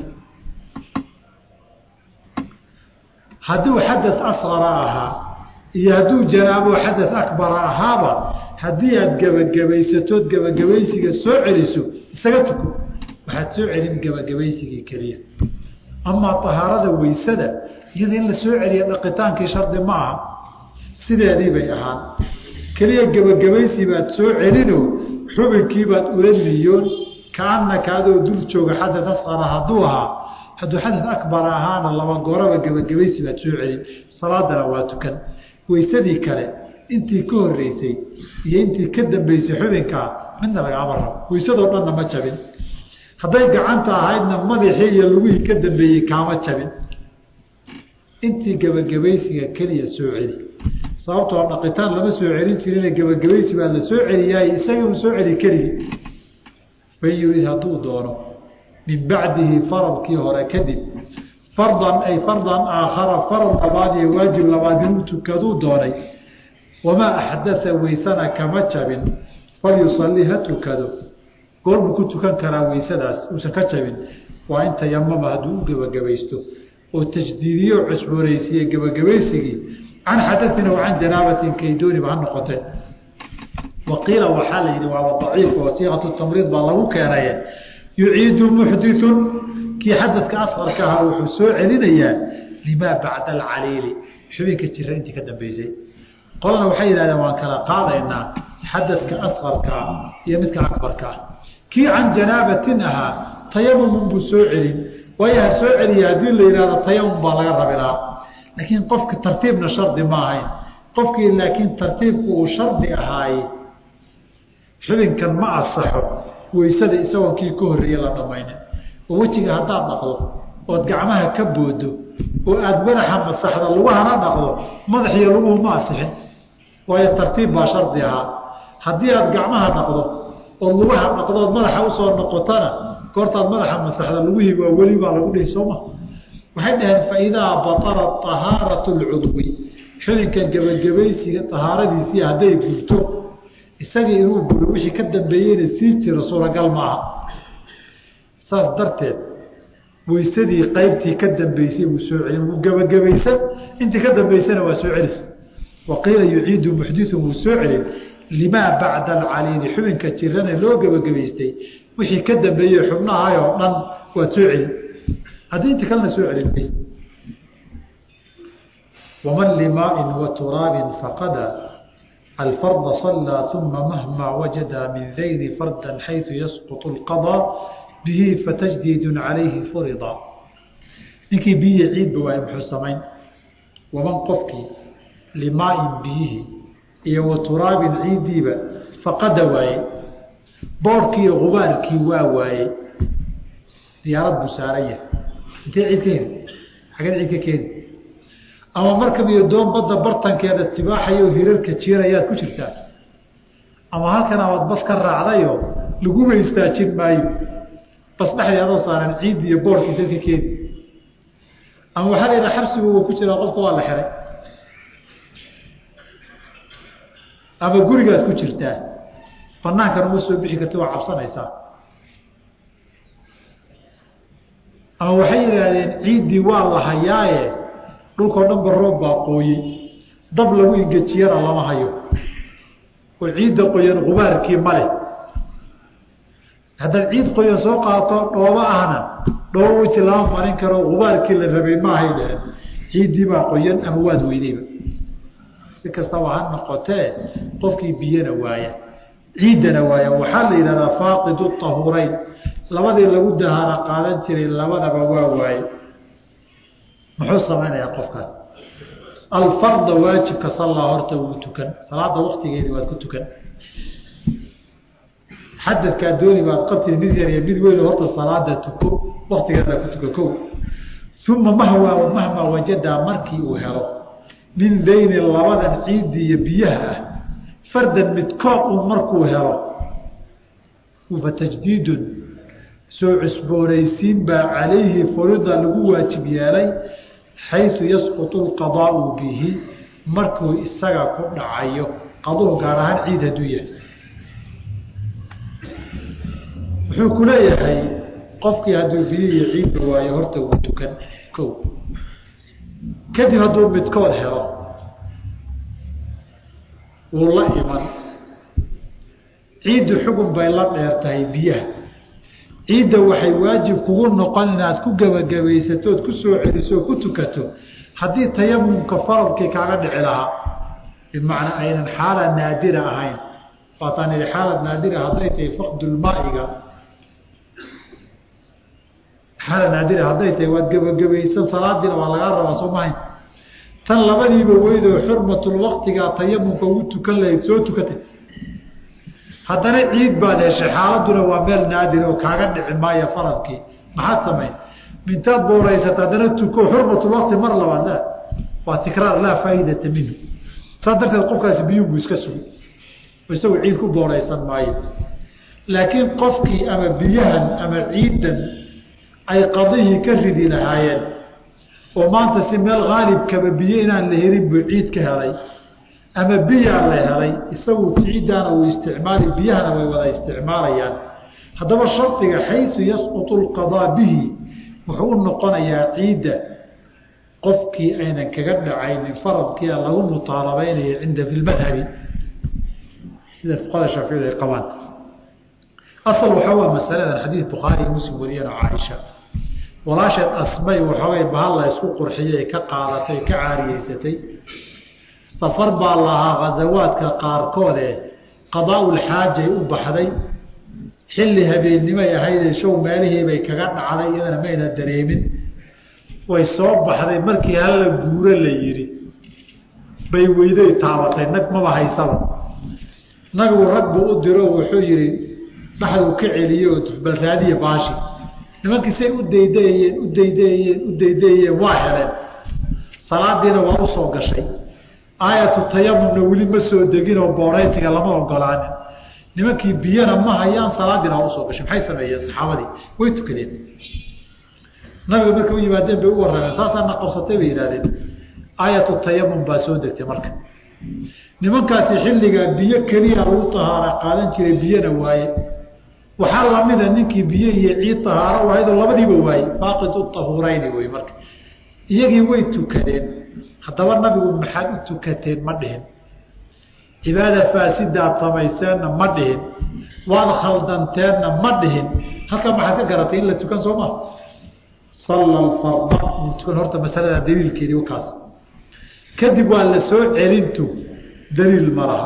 Speaker 1: hadduu xada asqara ahaa iyo hadduu janaabo xada akbara ahaaba haddii aad gebagabaysatood gebagabaysiga soo celiso isaga tuko waxaad soo celin gebagabaysigii keliya amaa tahaarada weysada iyada in la soo celiya dhaqitaankii shardi ma aha sideedii bay ahaan keliya gebagabaysi baad soo celinoo xubinkiibaad ula niyoon kaanaka adoo dul jooga xada asqara hadduu ahaa hadduu xadad akbar ahaana laba gooraba gebagabaysi baad soo celin salaadana waa tukan weysadii kale intii ka horeysay iyo intii ka dambeysay xubinkaa midna lagaama rabo weysadoo dhanna ma jabin hadday gacanta ahaydna madaxii iyo lugihii ka dambeeyey kaama jabin intii gebagabaysiga keliya soo celi sababtoo dhaqitaan lama soo celin jirine gebagabaysi baa la soo celiyaay isaga uu soo celi keligii fain yurid hadduu doono min bacdihi faradkii hore kadib fardan ay fardan aakhara farad labaad iyo waajib labaad inuu tukaduu doonay wamaa axdaa weysana kama jabin falyusalli ha tukado goorbuu ku tukan karaa weysadaas uusan ka jabin waa in tayamama hadduu u gebagabaysto oo tajdiidiyo cusboonaysiiye gebagabaysigii can xadain aw can janaabatin kaydooniba ha noqotee waqiila waxaa la yidhi waaba daciif oo siiqatu tamriid baa lagu keenaye yuciidu muxditun kii xadadka asqarka ahaa wuxuu soo celinayaa limaa bacda alcaliili xubinka jira intii ka dambeysay qolana waxay yidhahdeen waan kala qaadaynaa xadadka asqarkaa iyo midka akbarkaa kii can janaabatin ahaa tayamumun buu soo celin waayo ha soo celiya haddii la yidhahdo tayamum baa laga rabilaa laakiin qofki tartiibna shardi ma ahayn qofkii laakiin tartiibku uu shardi ahaaye xubinkan ma asaxo weysada isagoon kii ka horreeye la dhamaynin oo wejiga haddaad dhaqdo ood gacmaha ka boodo oo aada madaxa masaxda lugahana dhaqdo madaxiyo luguhu ma asixin waayo tartiib baa shardi ahaa haddii aad gacmaha dhaqdo ood lugaha dhaqdood madaxa usoo noqotana goortaad madaxa masaxda lugihii waa weli baa lagu dhihi sooma waxay dhaheen faidaa batarat tahaaratu lcudwi xubinkan gebagabaysiga tahaaradiisii hadday gurto isagii inuu buro wixii ka dambeeyeyna sii jiro suuragal maaha saas darteed weysadii qaybtii ka dambeysay buu soo celin wuu gebagabaysan intii ka dambeysana waa soo celis waqiila yuciidu muxditun wuu soo celin limaa bacda alcaliili xubinka jirane loo gebagabaystay wixii ka dambeeyey xubnahay oo dhan waad soo celin haddii inta kalena soo celin maysa waman limaain wa turaabin faqada الفرض صلى ثم مهما وجد من ذيل فردا حيث يسقط القضاء به فتجديد عليه فرضا ninkii biyi ciidba waa muxusamayn waman qofkii limaain biyihi iyo wa turaabin ciidiiba faqada waaye boorkii iyo gubaarkii waa waaye diyaarad buu saaran yahay intee ciid ka heli xageen ciid ka keeni ama markab iyo doon badda bartankeeda tibaaxayo hirarka jiirayaad ku jirtaa ama halkan aad bas ka raacdayo laguma istaajin maayo bas dhexdeeda adoo saaran ciid iyo boorkii dadka keeni ama waxaa la yidhaha xabsigu uu ku jiraa qofka waa la xiray ama gurigaad ku jirtaa banaankan uma soo bixi karta waa cabsanaysaa ama waxay yidhaahdeen ciiddii waa la hayaaye dhulkao dhan ba roob baa qooyey dab lagu ingejiyana lama hayo oo ciidda qoyan gubaarkii male haddaad ciid qoyan soo qaato dhoobo ahna dhoobo weji lama marin karo gubaarkii la rabay maahay dhaheen ciiddii baa qoyan ama waad weydayba si kastaba ha noqotee qofkii biyana waaya ciiddana waaya waxaa la yidhahdaa faaqidu tahuurayn labadii lagu dahaara qaadan jiray labadaba waa waaye muxuu samaynayaa qofkaas alfarda waajibka sallaa horta wuu tukan salaada waktigeedii waad ku tukan xadadkaa dooni baad qabtid mid yar iyo mid weyn horta salaada tuko waktigeeda ku tuka kow uma mahmaa wajadaa markii uu helo min bayni labadan ciiddi iyo biyaha ah fardan midkood uu markuu helo fatajdiidun soo cusboonaysiin baa calayhi furida lagu waajib yeelay xaysu yasqutu lqadaau bihi markuu isaga ku dhacayo qaduhu gaar ahaan ciid hadduu yahay wuxuu ku leeyahay qofkii hadduu biyo iyo ciidba waayo horta wuu tukan kow kadib hadduu midkood helo wuu la iman ciiddu xugun bay la dheer tahay biyaha ciidda waxay waajib kugu noqon inaad ku gebagabaysato ood ku soo celiso oo ku tukato haddii tayamumka faradkii kaaga dhici lahaa bimacnaa aynan xaala naadira ahayn waataan idhi xaalad naadira hadday tahay faqdulmaa'iga xaala naadira hadday tahay waad gebagabaysan salaadiina waa lagaa rabaa soo mahayn tan labadiiba weydoo xurmatul waqtigaa tayamumka ugu tukan lahayd soo tukatay haddana ciid baad heshay xaaladuna waa meel naadir oo kaaga dhici maayo faradkii maxaad samayn mintaad booraysata haddana tuko xurmatulwaqti mar labaad la waa tikraar laa faa'iidata minhu saas darteed qofkaasi biyuhu iska sugi isagu ciid ku booraysan maayo laakiin qofkii ama biyahan ama ciidan ay qadihii ka ridi lahaayeen oo maanta si meel haalibkaba biyo inaan la helin buu ciid ka helay ama biyaa la helay isagu ciiddaana uu isticmaali biyahana way wada isticmaalayaan haddaba shardiga xaysu yasqutu lqadaa bihi wuxuu u noqonayaa ciidda qofkii aynan kaga dhacaynin faradkia lagu mutaalabaynayo cinda fi lmadhabi sida fuqahada shaaficiyadu ay qabaan asal waxaa waa masaladan xadiid bukhaari iyo muslim wariyana caaisha walaasheed asmay waxoogay bahal la isku qurxiyey ka qaadatay ka caariyeysatay safar baa lahaa ghazawaadka qaarkoodee qadaa-ulxaajay u baxday xilli habeennimay ahaydee show meelihiibay kaga dhacday iyadana mayna dareemin way soo baxday markii halla guuro la yidhi bay weyday taabatay nag maba haysaba nabigu rag buu u diro wuxuu yidhi dhaxduu ka celiye oo bal raadiya baashi nimankii say u daydeeyeen waa heleen salaadiina waa u soo gashay aayatu tayamumna weli ma soo degin oo booraysiga lama ogolaanin nimankii biyana ma hayaan salaadiina waa usoo gashay maxay sameeyeen saxaabadii way tukadeen nabiga markay u yimaadeen bay u warrameen saasaana qabsatay bay yidhahdeen aayatu tayamum baa soo degtay marka nimankaasi xilligaa biyo keliya lagu tahaara qaadan jiray biyana waaye waxaa lamida ninkii biyo iyo ciid tahaaro wahaydoo labadiiba waaye faaqidu tahuurayni wey marka iyagii way tukadeen haddaba nabigu maxaad u tukateen ma dhihin cibaada faasidaad samayseenna ma dhihin waad khaldanteenna ma dhihin halkaa maxaad ka garatay in la tukan soo maa salla alfarda tukan horta masalada daliilkeedii wakaas kadib waa la soo celintu daliil ma laha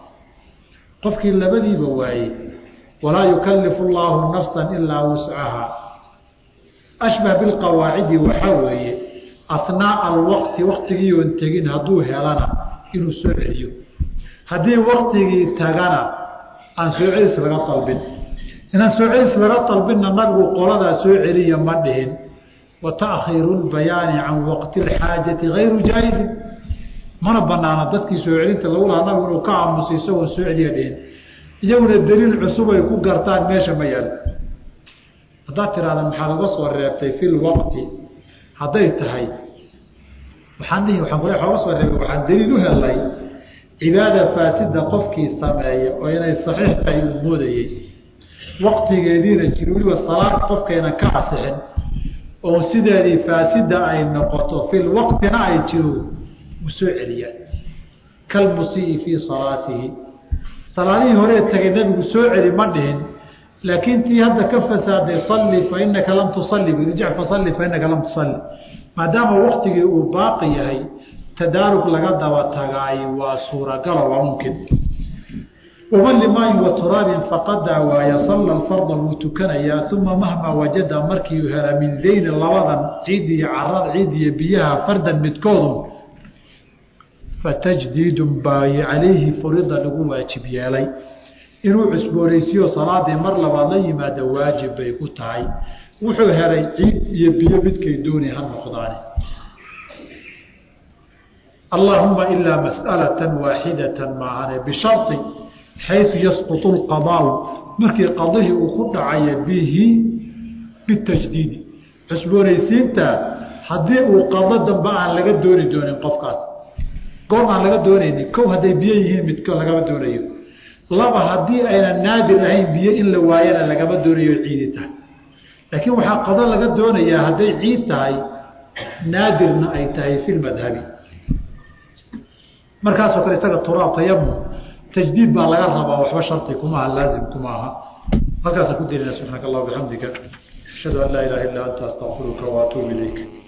Speaker 1: qofkii labadiiba waayey walaa yukallifu llaahu nafsan ilaa wuscaha ashbah bilqawaacidi waxaa weeye asnaaءa alwaqti waktigii oon tegin hadduu helana inuu soo celiyo haddii waktigii tagana aan soo celis laga dalbin inaan soo celis laga dalbinna nabigu qoladaa soo celiya ma dhihin wa taakhiiru lbayaani can waqti اlxaajati gayru jaaizin mana banaana dadkii soo celinta lagu lahaa nabigu inuu ka aamusa isagoo soo celiya dhihin iyaguna daliil cusub ay ku gartaan meesha ma yaalo haddaad tiraahda maxaa laga soo reebtay fi lwaqti hadday tahay waxaan ooga soo reebay waxaan daliil u helay cibaada faasida qofkii sameeya oo inay saxiix tahay uu moodayey waqtigeediina jiri weliba salaad qofkaynan ka asixin oo sideedii faasida ay noqoto fil waqtina ay jiro u soo celiyaan kalmusii fii salaatihi salaadihii horee tagay nabigu soo celi ma dhihin laakiin tii hadda ka fasaaday salli fainaka lam tusalli irjic fasalli fainaka lam tusalli maadaama waktigii uu baaqi yahay tadaarug laga daba tagaay waa suuragalo waa mumkin waman limaayin wa turaabin faqadaa waaya salla alfarda wuu tukanayaa uma mahmaa wajada markii uu hela min dayni labadan ciid iyo carad ciid iyo biyaha fardan midkoodu fatajdiidun baa calayhi furida lagu waajib yeelay inuu cusboonaysiyo salaadii mar labaad la yimaado waajib bay ku tahay wuxuu helay ciid iyo biyo midkay doonay ha noqdaane اللهم إلا مسألة واحدة معنا بشرط حيث يسقط القضاء مركي قضيه وخد عي به بالتجديد عسبونيسينتا حدي وقضى دنبا aan laga doori doonin qofkaas goor aan laga doonaynin kow haday biyo yihiin mid ka laga doonayo laba hadii ayna naadir ahayn biyo in la waayana laga doonayo ciidita laakiin waxa qada laga doonaya haday ciid tahay naadirna ay tahay fil madhabi markaas oo kale isaga turaab tayammum tajdiid baa laga rabaa waxba sharti kuma laazim kuma aha halkaas ku diinaa subhanaka allah bihamdika ashhadu an la ilaha illa anta astaghfiruka wa atubu ilayk